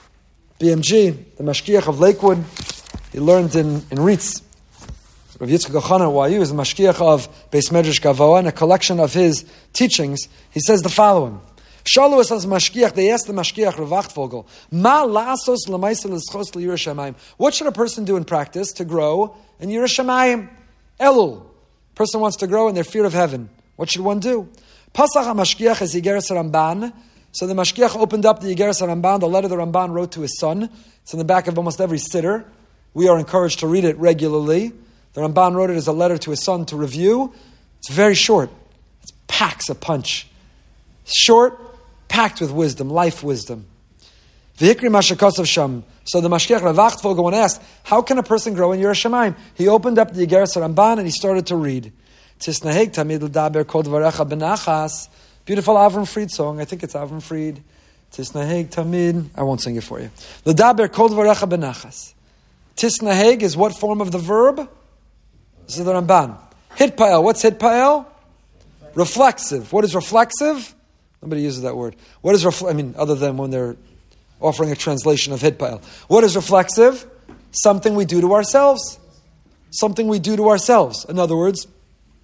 BMG, the Mashkiach of Lakewood, he learned in Ritz. Rav Yitzchak Ochana, while he was the Mashkiach of Beis Medrash Gavoa, and a collection of his teachings, he says the following. Shalu as Mashkiach, they asked the Mashkiach Rav Wachtfogel, Ma la'asos l'maisa l'schos l'Yiras Shamayim. What should a person do in practice to grow in Yiras Shamayim? Elul. Person wants to grow in their fear of heaven. What should one do? Pasach HaMashkiach is Yigeres Ramban. So the Mashkiach opened up the Yigeres Ramban, the letter the Ramban wrote to his son. It's in the back of almost every siddur. We are encouraged to read it regularly. The Ramban wrote it as a letter to his son to review. It's very short. It packs a punch. Short, packed with wisdom, life wisdom. V'hikri mashakosov sham. So the Mashkiach Rav Wachtfogel asked, how can a person grow in Yiras Shamayim? He opened up the Yigeres Ramban and he started to read. Tisnaheg tamid l'daber kol dvarecha benachas. Beautiful Avram Fried song. I think it's Avram Fried. Tisnaheg tamid. I won't sing it for you. L'daber kol dvarecha benachas. Tisnaheg is what form of the verb? This is the Ramban. Hitpael. What's hitpael? Reflexive. What is reflexive? Nobody uses that word. What is other than when they're offering a translation of hitpael. What is reflexive? Something we do to ourselves. Something we do to ourselves. In other words,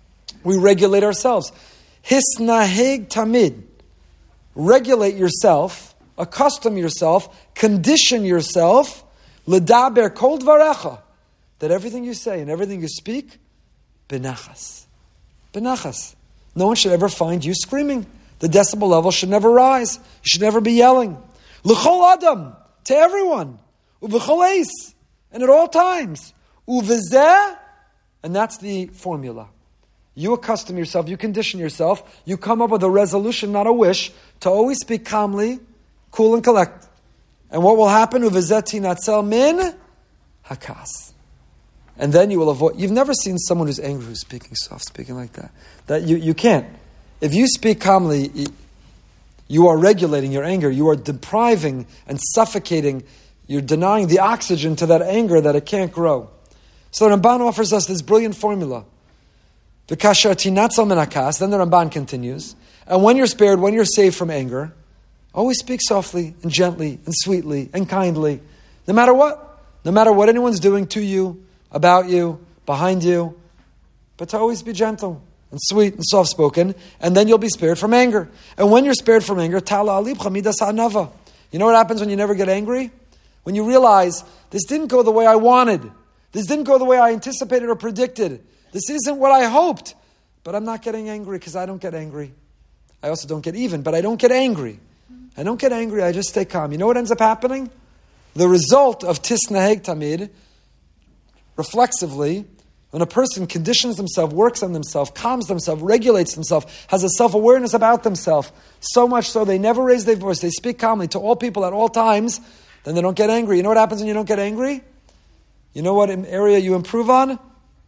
we regulate ourselves. Hisnaheg tamid. Regulate yourself, accustom yourself, condition yourself, ledaber kol dvarecha, that everything you say and everything you speak, benachas. Benachas. No one should ever find you screaming. The decibel level should never rise. You should never be yelling. L'chol adam, to everyone. Uv'chol eis, and at all times. Uv'zeh, and that's the formula. You accustom yourself, you condition yourself, you come up with a resolution, not a wish, to always speak calmly, cool and collect. And what will happen? Uv'zeh tinatzel min hakas. And then you will avoid. You've never seen someone who's angry who's speaking soft, speaking like that. That you can't. If you speak calmly, you are regulating your anger. You are depriving and suffocating. You're denying the oxygen to that anger that it can't grow. So the Ramban offers us this brilliant formula. The kasher tinatzal min hakas. Then the Ramban continues. And when you're spared, when you're saved from anger, always speak softly and gently and sweetly and kindly. No matter what. No matter what anyone's doing to you, about you, behind you, but to always be gentle and sweet and soft-spoken, and then you'll be spared from anger. And when you're spared from anger, tala alibcha midas ha'anava. You know what happens when you never get angry? When you realize, this didn't go the way I wanted. This didn't go the way I anticipated or predicted. This isn't what I hoped. But I'm not getting angry because I don't get angry. I also don't get even, but I don't get angry. I don't get angry, I just stay calm. You know what ends up happening? The result of tisnaheg tamid, reflexively, when a person conditions themselves, works on themselves, calms themselves, regulates themselves, has a self-awareness about themselves, so much so they never raise their voice, they speak calmly to all people at all times, then they don't get angry. You know what happens when you don't get angry? You know what area you improve on?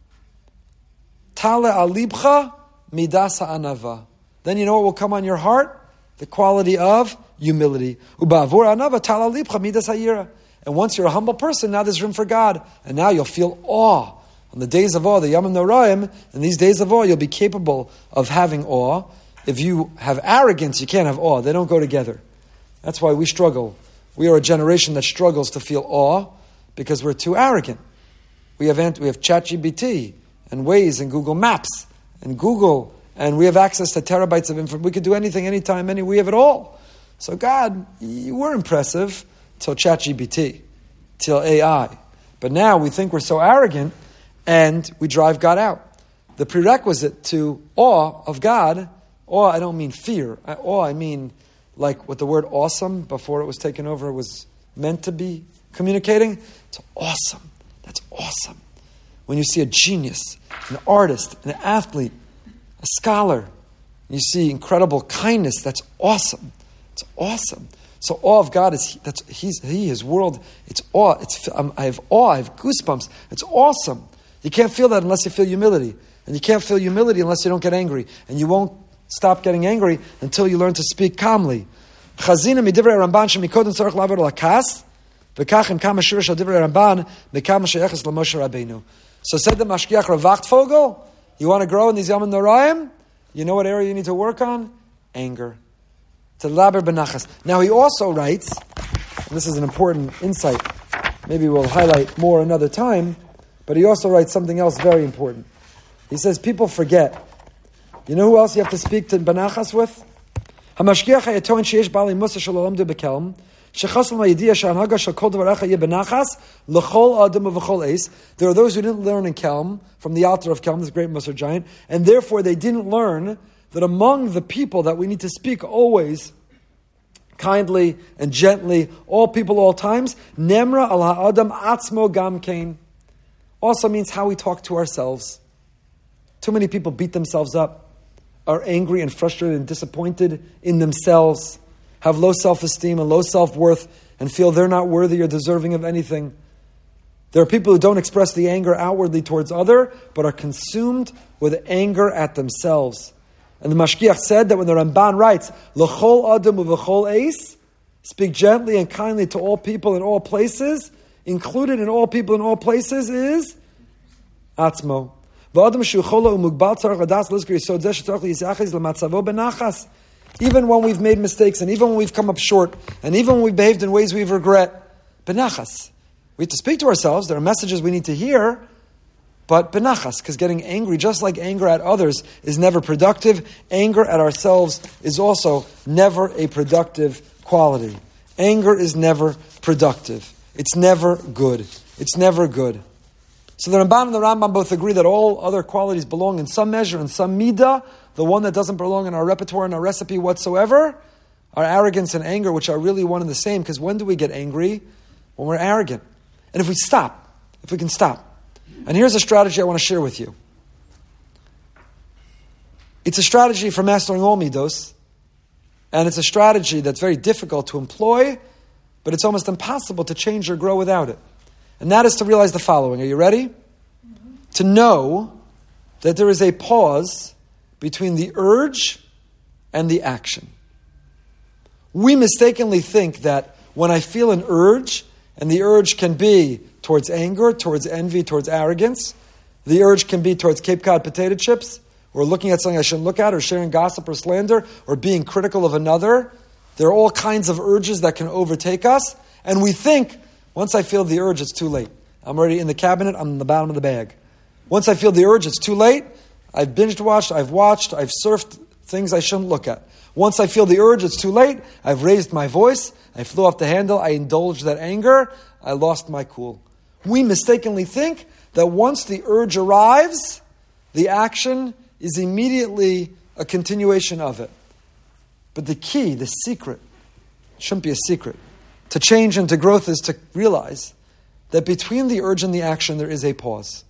Tale alibcha midas ha'anava. Then you know what will come on your heart? The quality of humility. Uba'avur anava tale alibcha midas ha'yira. And once you're a humble person, now there's room for God. And now you'll feel awe. On the days of awe, the Yamim Noraim, in these days of awe, you'll be capable of having awe. If you have arrogance, you can't have awe. They don't go together. That's why we struggle. We are a generation that struggles to feel awe because we're too arrogant. We have ChatGPT and Waze and Google Maps and Google, and we have access to terabytes of information. We could do anything, anytime, we have it all. So God, you were impressive till ChatGPT, till AI. But now we think we're so arrogant and we drive God out. The prerequisite to awe of God, awe I don't mean fear, awe I mean like what the word awesome before it was taken over was meant to be communicating. It's awesome. That's awesome. When you see a genius, an artist, an athlete, a scholar, you see incredible kindness, that's awesome. It's awesome. So awe of God is His world. It's awe. I have awe. I have goosebumps. It's awesome. You can't feel that unless you feel humility, and you can't feel humility unless you don't get angry, and you won't stop getting angry until you learn to speak calmly. Chazina midivrei Ramban shemikodem tzarich laver lakas, v'kach im kama shir shel divrei Ramban mekama she'eches l'Moshe Rabbeinu. So said the Mashgiach Rav Wachtfogel, you want to grow in these Yamim Noraim? You know what area you need to work on? Anger. To laber benachas. Now he also writes, and this is an important insight, maybe we'll highlight more another time, but he also writes something else very important. He says people forget. You know who else you have to speak to benachas with? HaMashgiach ha'yatoin sheyesh bali musa shel olamdu bekelm, shechasl ma'yidiyah she'anhaga shel kol dvarecha yeh benachas l'chol adam u'v'chol eis. There are those who didn't learn in Kelm, from the altar of Kelm, this great Musar giant, and therefore they didn't learn that among the people that we need to speak always kindly and gently, all people, all times, nemra al ha'adam atzmo gam kein, also means how we talk to ourselves. Too many people beat themselves up, are angry and frustrated and disappointed in themselves, have low self-esteem and low self-worth, and feel they're not worthy or deserving of anything. There are people who don't express the anger outwardly towards other, but are consumed with anger at themselves. And the Mashgiach said that when the Ramban writes, L'chol adam u'v'chol eis, speak gently and kindly to all people in all places, included in all people in all places is atzmo. Even when we've made mistakes, and even when we've come up short, and even when we've behaved in ways we regret, benachas. We have to speak to ourselves. There are messages we need to hear, but benachas, because getting angry, just like anger at others, is never productive, anger at ourselves is also never a productive quality. Anger is never productive. It's never good. It's never good. So the Ramban and the Rambam both agree that all other qualities belong in some measure, in some midah. The one that doesn't belong in our repertoire, in our recipe whatsoever, are arrogance and anger, which are really one and the same. Because when do we get angry? When we're arrogant. And if we can stop. And here's a strategy I want to share with you. It's a strategy for mastering all midos. And it's a strategy that's very difficult to employ, but it's almost impossible to change or grow without it. And that is to realize the following. Are you ready? To know that there is a pause between the urge and the action. We mistakenly think that when I feel an urge, and the urge can be towards anger, towards envy, towards arrogance, the urge can be towards Cape Cod potato chips, or looking at something I shouldn't look at, or sharing gossip or slander, or being critical of another. There are all kinds of urges that can overtake us, and we think, once I feel the urge, it's too late. I'm already in the cabinet, I'm in the bottom of the bag. Once I feel the urge, it's too late. I've binge watched, I've surfed things I shouldn't look at. Once I feel the urge, it's too late. I've raised my voice, I flew off the handle, I indulged that anger, I lost my cool. We mistakenly think that once the urge arrives, the action is immediately a continuation of it. But the key, the secret, shouldn't be a secret, to change and to growth is to realize that between the urge and the action there is a pause.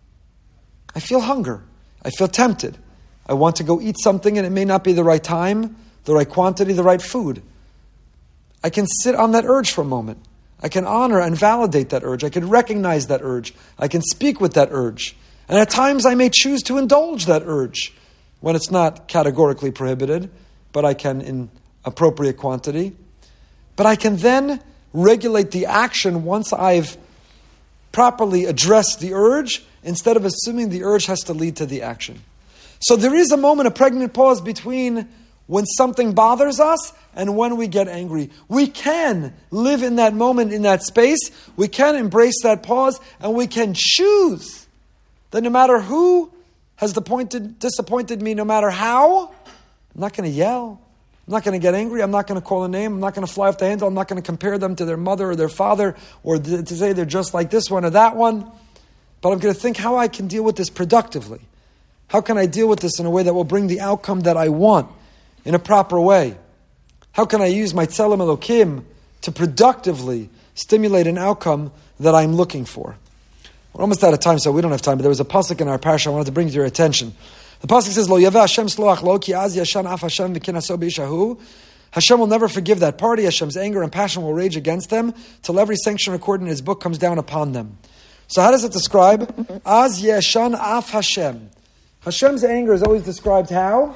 I feel hunger. I feel tempted. I want to go eat something and it may not be the right time, the right quantity, the right food. I can sit on that urge for a moment. I can honor and validate that urge. I can recognize that urge. I can speak with that urge. And at times I may choose to indulge that urge when it's not categorically prohibited, but I can in appropriate quantity. But I can then regulate the action once I've properly addressed the urge, instead of assuming the urge has to lead to the action. So there is a moment, a pregnant pause between when something bothers us and when we get angry. We can live in that moment, in that space. We can embrace that pause, and we can choose that no matter who has disappointed me, no matter how, I'm not going to yell. I'm not going to get angry. I'm not going to call a name. I'm not going to fly off the handle. I'm not going to compare them to their mother or their father, or to say they're just like this one or that one. But I'm going to think how I can deal with this productively. How can I deal with this in a way that will bring the outcome that I want in a proper way? How can I use my Tzelem Elokim to productively stimulate an outcome that I'm looking for? We're almost out of time, so we don't have time, but there was a pasuk in our parasha I wanted to bring to your attention. The pasuk says, Lo yaveh Hashem sloach lo, ki az yashan af Hashem v'kinaso b'ishahu. Hashem will never forgive that party. Hashem's anger and passion will rage against them till every sanction recorded in His book comes down upon them. So how does it describe? Az yashan af Hashem. Hashem's anger is always described how?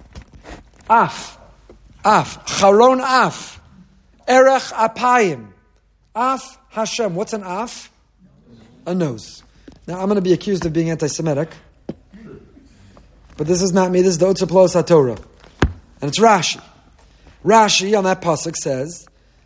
Af. Charon af. Erech apayim. Af Hashem. What's an af? A nose. Now I'm going to be accused of being anti-Semitic. But this is not me, this is the Otzer Plos HaTorah. And it's Rashi. Rashi on that pasuk says,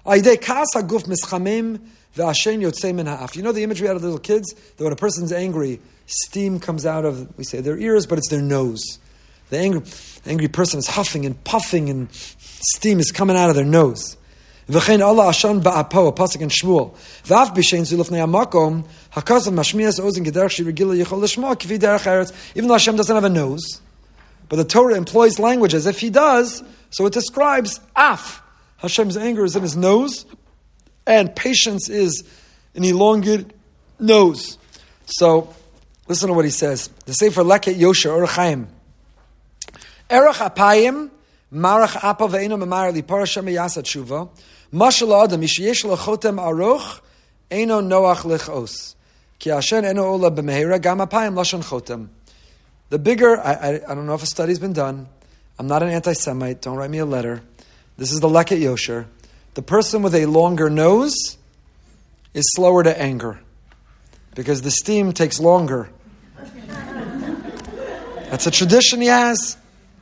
you know the imagery out of the little kids? That when a person's angry, steam comes out of, we say, their ears, but it's their nose. The angry person is huffing and puffing and steam is coming out of their nose. V'chein Allah ashan ba'apo, a pasuk in Shmuel. V'af b'shein zulufnei hamakom, hakasav mashmias ozen gederach shirigila yichol l'shmo kivi derech eretz. Even though Hashem doesn't have a nose, but the Torah employs language as if He does, so it describes af. Hashem's anger is in His nose, and patience is an elongated nose. So, listen to what he says. The Sefer Leket Yosher, Orach Chaim. Erech apayim, marach apa ve'eno memar li parashem yasat tshuva. Mashal adam yisheyesh lo chotem aruch, eno noach lechos. Ki Hashem eno ola b'mehira gam apayim lashon chotem. The bigger, I don't know if a study's been done. I'm not an anti-Semite. Don't write me a letter. This is the Leket Yosher. The person with a longer nose is slower to anger because the steam takes longer. That's a tradition he has.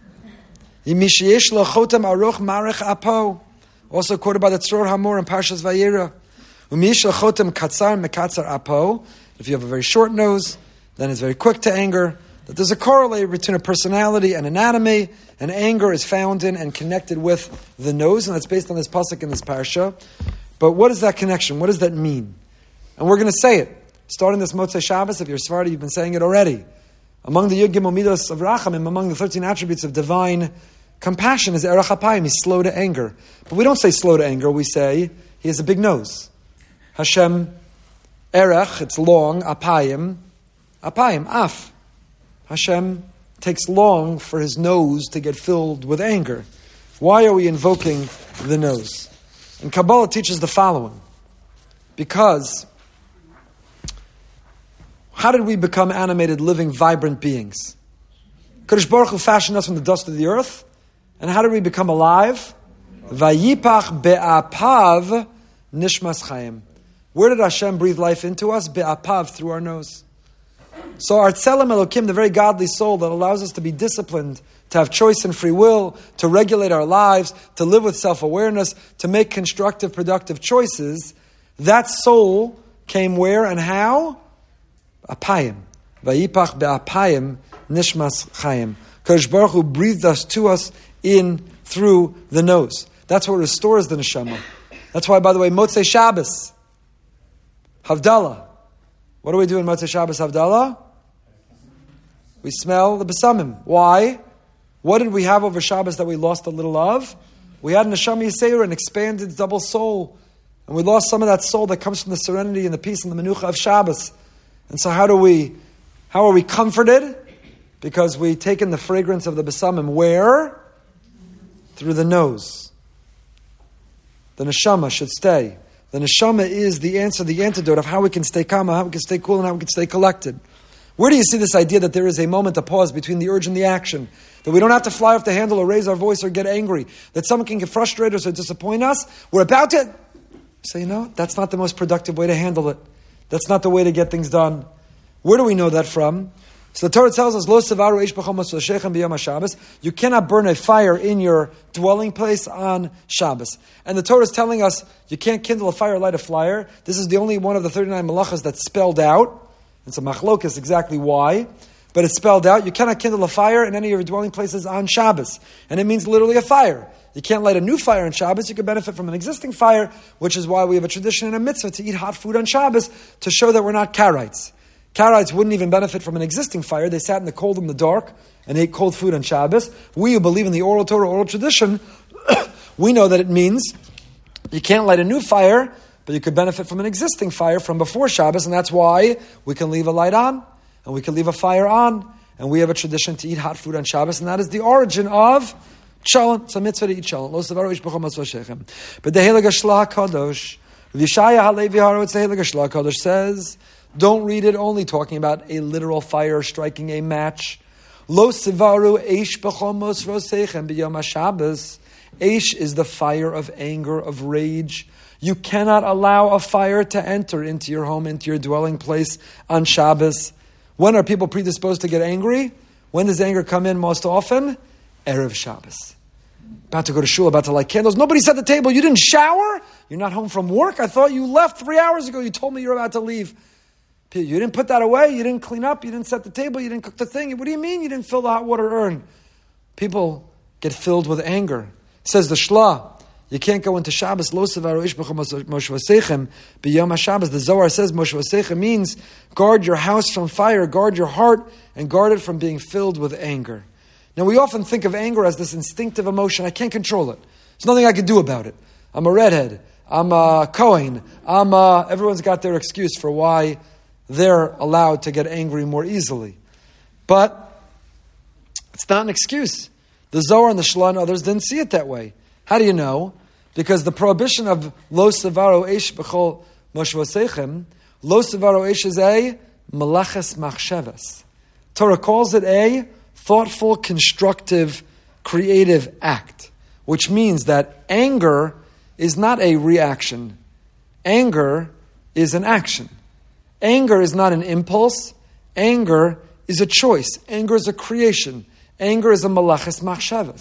Also quoted by the Tzror Hamor in Parshas Vayera. If you have a very short nose, then is very quick to anger, that there's a correlation between a personality and anatomy, and anger is found in and connected with the nose, and that's based on this pasuk in this parasha. But what is that connection? What does that mean? And we're going to say it. Starting this Motzei Shabbos, if you're Sephardi, you've been saying it already. Among the Yud Gimel Midos of Rachamim, among the 13 attributes of divine compassion is Erech Apayim. He's slow to anger. But we don't say slow to anger, we say he has a big nose. Hashem, Erech, it's long, Apayim, Af. Hashem takes long for his nose to get filled with anger. Why are we invoking the nose? And Kabbalah teaches the following. Because how did we become animated, living, vibrant beings? Kadosh Baruch Hu fashioned us from the dust of the earth. And how did we become alive? Vayipach be'apav nishmas chayim. Where did Hashem breathe life into us? Be'apav, through our nose. So our Tzelem Elokim, the very godly soul that allows us to be disciplined, to have choice and free will, to regulate our lives, to live with self-awareness, to make constructive, productive choices, that soul came where and how? Apayim. Vayipach be'apayim nishmas chayim. Kadosh Baruch Hu breathed us to us in through the nose. That's what restores the neshama. That's why, by the way, Motzei Shabbos, Havdalah. What do we do in Motzei Shabbos Havdalah? We smell the besamim. Why? What did we have over Shabbos that we lost a little of? We had neshama yisera, an expanded double soul. And we lost some of that soul that comes from the serenity and the peace and the menucha of Shabbos. And so how are we comforted? Because we take in the fragrance of the besamim. Where? Through the nose. The neshama should stay. The neshama is the answer, the antidote of how we can stay calm, how we can stay cool, and how we can stay collected. Where do you see this idea that there is a moment, a pause between the urge and the action? That we don't have to fly off the handle or raise our voice or get angry. That someone can get frustrated us or disappoint us. We're about to... So that's not the most productive way to handle it. That's not the way to get things done. Where do we know that from? So the Torah tells us, Lo sevaru eish b'chol mososheichem b'yom HaShabbos. You cannot burn a fire in your dwelling place on Shabbos. And the Torah is telling us, you can't kindle a fire, light a flyer. This is the only one of the 39 malachas that's spelled out. It's a machlokas exactly why. But it's spelled out. You cannot kindle a fire in any of your dwelling places on Shabbos. And it means literally a fire. You can't light a new fire on Shabbos. You can benefit from an existing fire, which is why we have a tradition and a mitzvah to eat hot food on Shabbos to show that we're not Karaites. Karaites wouldn't even benefit from an existing fire. They sat in the cold and the dark and ate cold food on Shabbos. We who believe in the oral Torah, oral tradition, we know that it means you can't light a new fire, but you could benefit from an existing fire from before Shabbos, and that's why we can leave a light on, and we can leave a fire on, and we have a tradition to eat hot food on Shabbos, and that is the origin of Chalon. It's a mitzvah to eat Chalon. But the Heilige Shlah HaKadosh, Yeshaya HaLevi Horowitz, the Heilige Shlah HaKadosh says, don't read it only talking about a literal fire striking a match. Lo sivaru eish b'chomos roseichem b'yom HaShabbos. Eish is the fire of anger, of rage. You cannot allow a fire to enter into your home, into your dwelling place on Shabbos. When are people predisposed to get angry? When does anger come in most often? Erev Shabbos. About to go to shul, about to light candles. Nobody set the table. You didn't shower? You're not home from work? I thought you left 3 hours ago. You told me you're about to leave. You didn't put that away. You didn't clean up. You didn't set the table. You didn't cook the thing. What do you mean you didn't fill the hot water urn? People get filled with anger. Says the Shlah, you can't go into Shabbos. Lo sevaru ish b'chol moshe v'seichem b'yom HaShabbos. The Zohar says moshe v'seichem means guard your house from fire, guard your heart, and guard it from being filled with anger. Now we often think of anger as this instinctive emotion. I can't control it. There's nothing I can do about it. I'm a redhead. I'm a Kohen. Everyone's got their excuse for why they're allowed to get angry more easily. But it's not an excuse. The Zohar and the Shlah and others didn't see it that way. How do you know? Because the prohibition of lo sevaro eish b'chol moshe v'seichem, lo sevaro eish is a malaches machshavas. Torah calls it a thoughtful, constructive, creative act, which means that anger is not a reaction. Anger is an action. Anger is not an impulse. Anger is a choice. Anger is a creation. Anger is a malaches machshavas.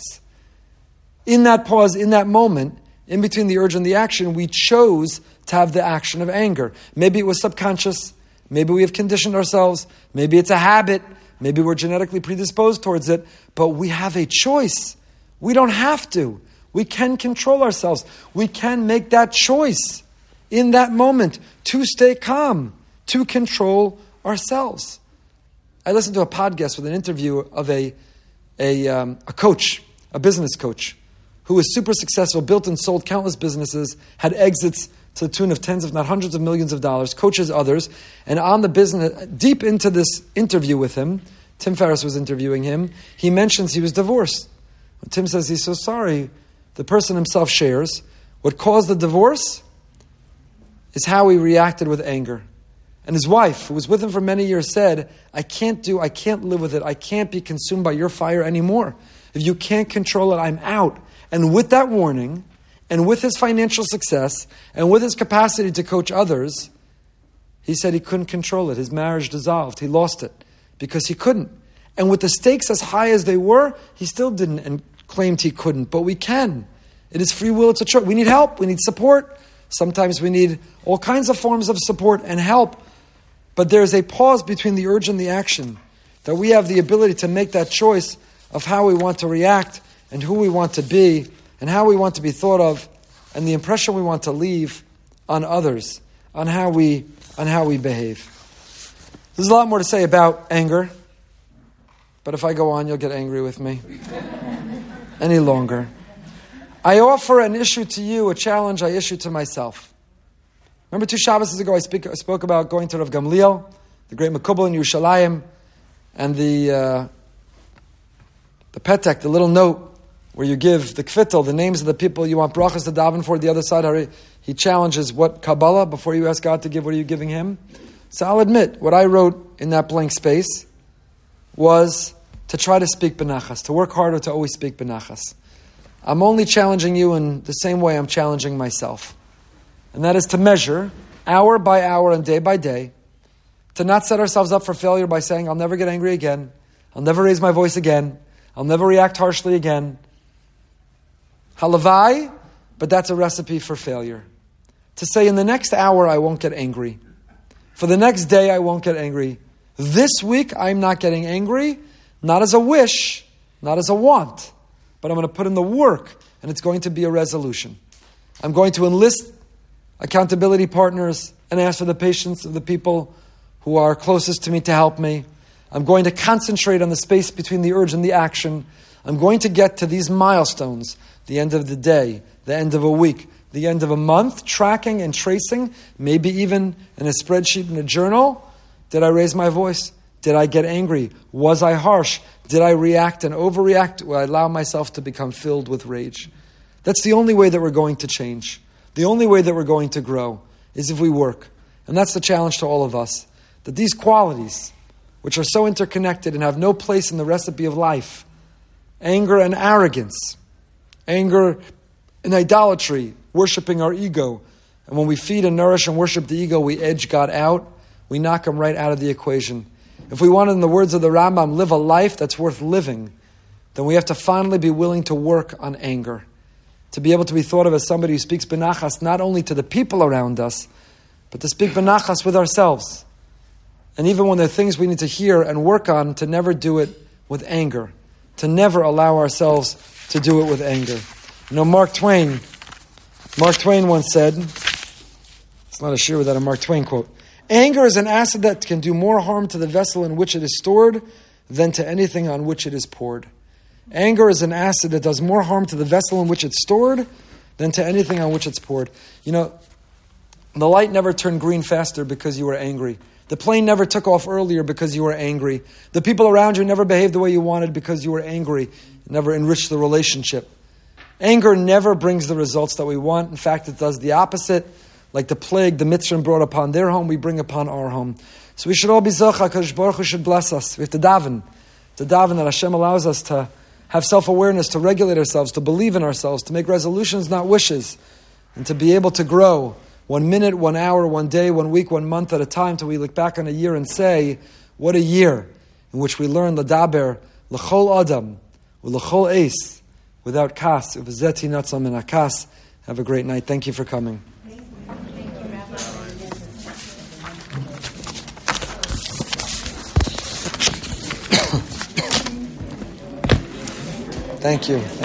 In that pause, in that moment, in between the urge and the action, we chose to have the action of anger. Maybe it was subconscious. Maybe we have conditioned ourselves. Maybe it's a habit. Maybe we're genetically predisposed towards it. But we have a choice. We don't have to. We can control ourselves. We can make that choice in that moment to stay calm, to control ourselves. I listened to a podcast with an interview of a coach, a business coach, who was super successful, built and sold countless businesses, had exits to the tune of tens, if not hundreds of millions of dollars, coaches others, and on the business, deep into this interview with him, Tim Ferriss was interviewing him, he mentions he was divorced. When Tim says he's so sorry, the person himself shares, what caused the divorce is how he reacted with anger. And his wife, who was with him for many years, said, I can't live with it. I can't be consumed by your fire anymore. If you can't control it, I'm out. And with that warning, and with his financial success, and with his capacity to coach others, he said he couldn't control it. His marriage dissolved. He lost it because he couldn't. And with the stakes as high as they were, he still didn't and claimed he couldn't. But we can. It is free will. It's a choice. We need help. We need support. Sometimes we need all kinds of forms of support and help. But there is a pause between the urge and the action, that we have the ability to make that choice of how we want to react and who we want to be and how we want to be thought of and the impression we want to leave on others, on how we behave. There's a lot more to say about anger, but if I go on, you'll get angry with me any longer. I offer an issue to you, a challenge I issue to myself. Remember 2 Shabbos ago I spoke about going to Rav Gamliel, the great Mekubal in Yerushalayim, and the petek, the little note where you give the kvitel, the names of the people you want brachas to daven for. The other side, he challenges what Kabbalah, before you ask God to give, what are you giving him? So I'll admit, what I wrote in that blank space was to try to speak benachas, to work harder to always speak benachas. I'm only challenging you in the same way I'm challenging myself. And that is to measure, hour by hour and day by day, to not set ourselves up for failure by saying, I'll never get angry again, I'll never raise my voice again, I'll never react harshly again. Halavai, but that's a recipe for failure. To say, in the next hour I won't get angry. For the next day I won't get angry. This week I'm not getting angry, not as a wish, not as a want, but I'm going to put in the work, and it's going to be a resolution. I'm going to enlist accountability partners and ask for the patience of the people who are closest to me to help me. I'm going to concentrate on the space between the urge and the action. I'm going to get to these milestones, the end of the day, the end of a week, the end of a month, tracking and tracing, maybe even in a spreadsheet in a journal. Did I raise my voice? Did I get angry? Was I harsh? Did I react and overreact? Will I allow myself to become filled with rage? That's the only way that we're going to change. The only way that we're going to grow is if we work. And that's the challenge to all of us. That these qualities, which are so interconnected and have no place in the recipe of life, anger and arrogance, anger and idolatry, worshiping our ego. And when we feed and nourish and worship the ego, we edge God out. We knock him right out of the equation. If we want, in the words of the Rambam, live a life that's worth living, then we have to finally be willing to work on anger. To be able to be thought of as somebody who speaks benachas not only to the people around us, but to speak benachas with ourselves. And even when there are things we need to hear and work on, to never do it with anger. To never allow ourselves to do it with anger. You know, Mark Twain once said, it's not a shir without a Mark Twain quote, anger is an acid that can do more harm to the vessel in which it is stored than to anything on which it is poured. Anger is an acid that does more harm to the vessel in which it's stored than to anything on which it's poured. You know, the light never turned green faster because you were angry. The plane never took off earlier because you were angry. The people around you never behaved the way you wanted because you were angry. It never enriched the relationship. Anger never brings the results that we want. In fact, it does the opposite. Like the plague the Mitzrayim brought upon their home, we bring upon our home. So we should all be zocha. HaKadosh Baruch Hu should bless us. We have to daven that Hashem allows us to have self-awareness, to regulate ourselves, to believe in ourselves, to make resolutions, not wishes, and to be able to grow 1 minute, 1 hour, 1 day, 1 week, 1 month at a time, till we look back on a year and say, what a year in which we learn l'daber, l'chol adam, l'chol eis, without kas, uv'zeti natzal min hakas. Have a great night. Thank you for coming. Thank you.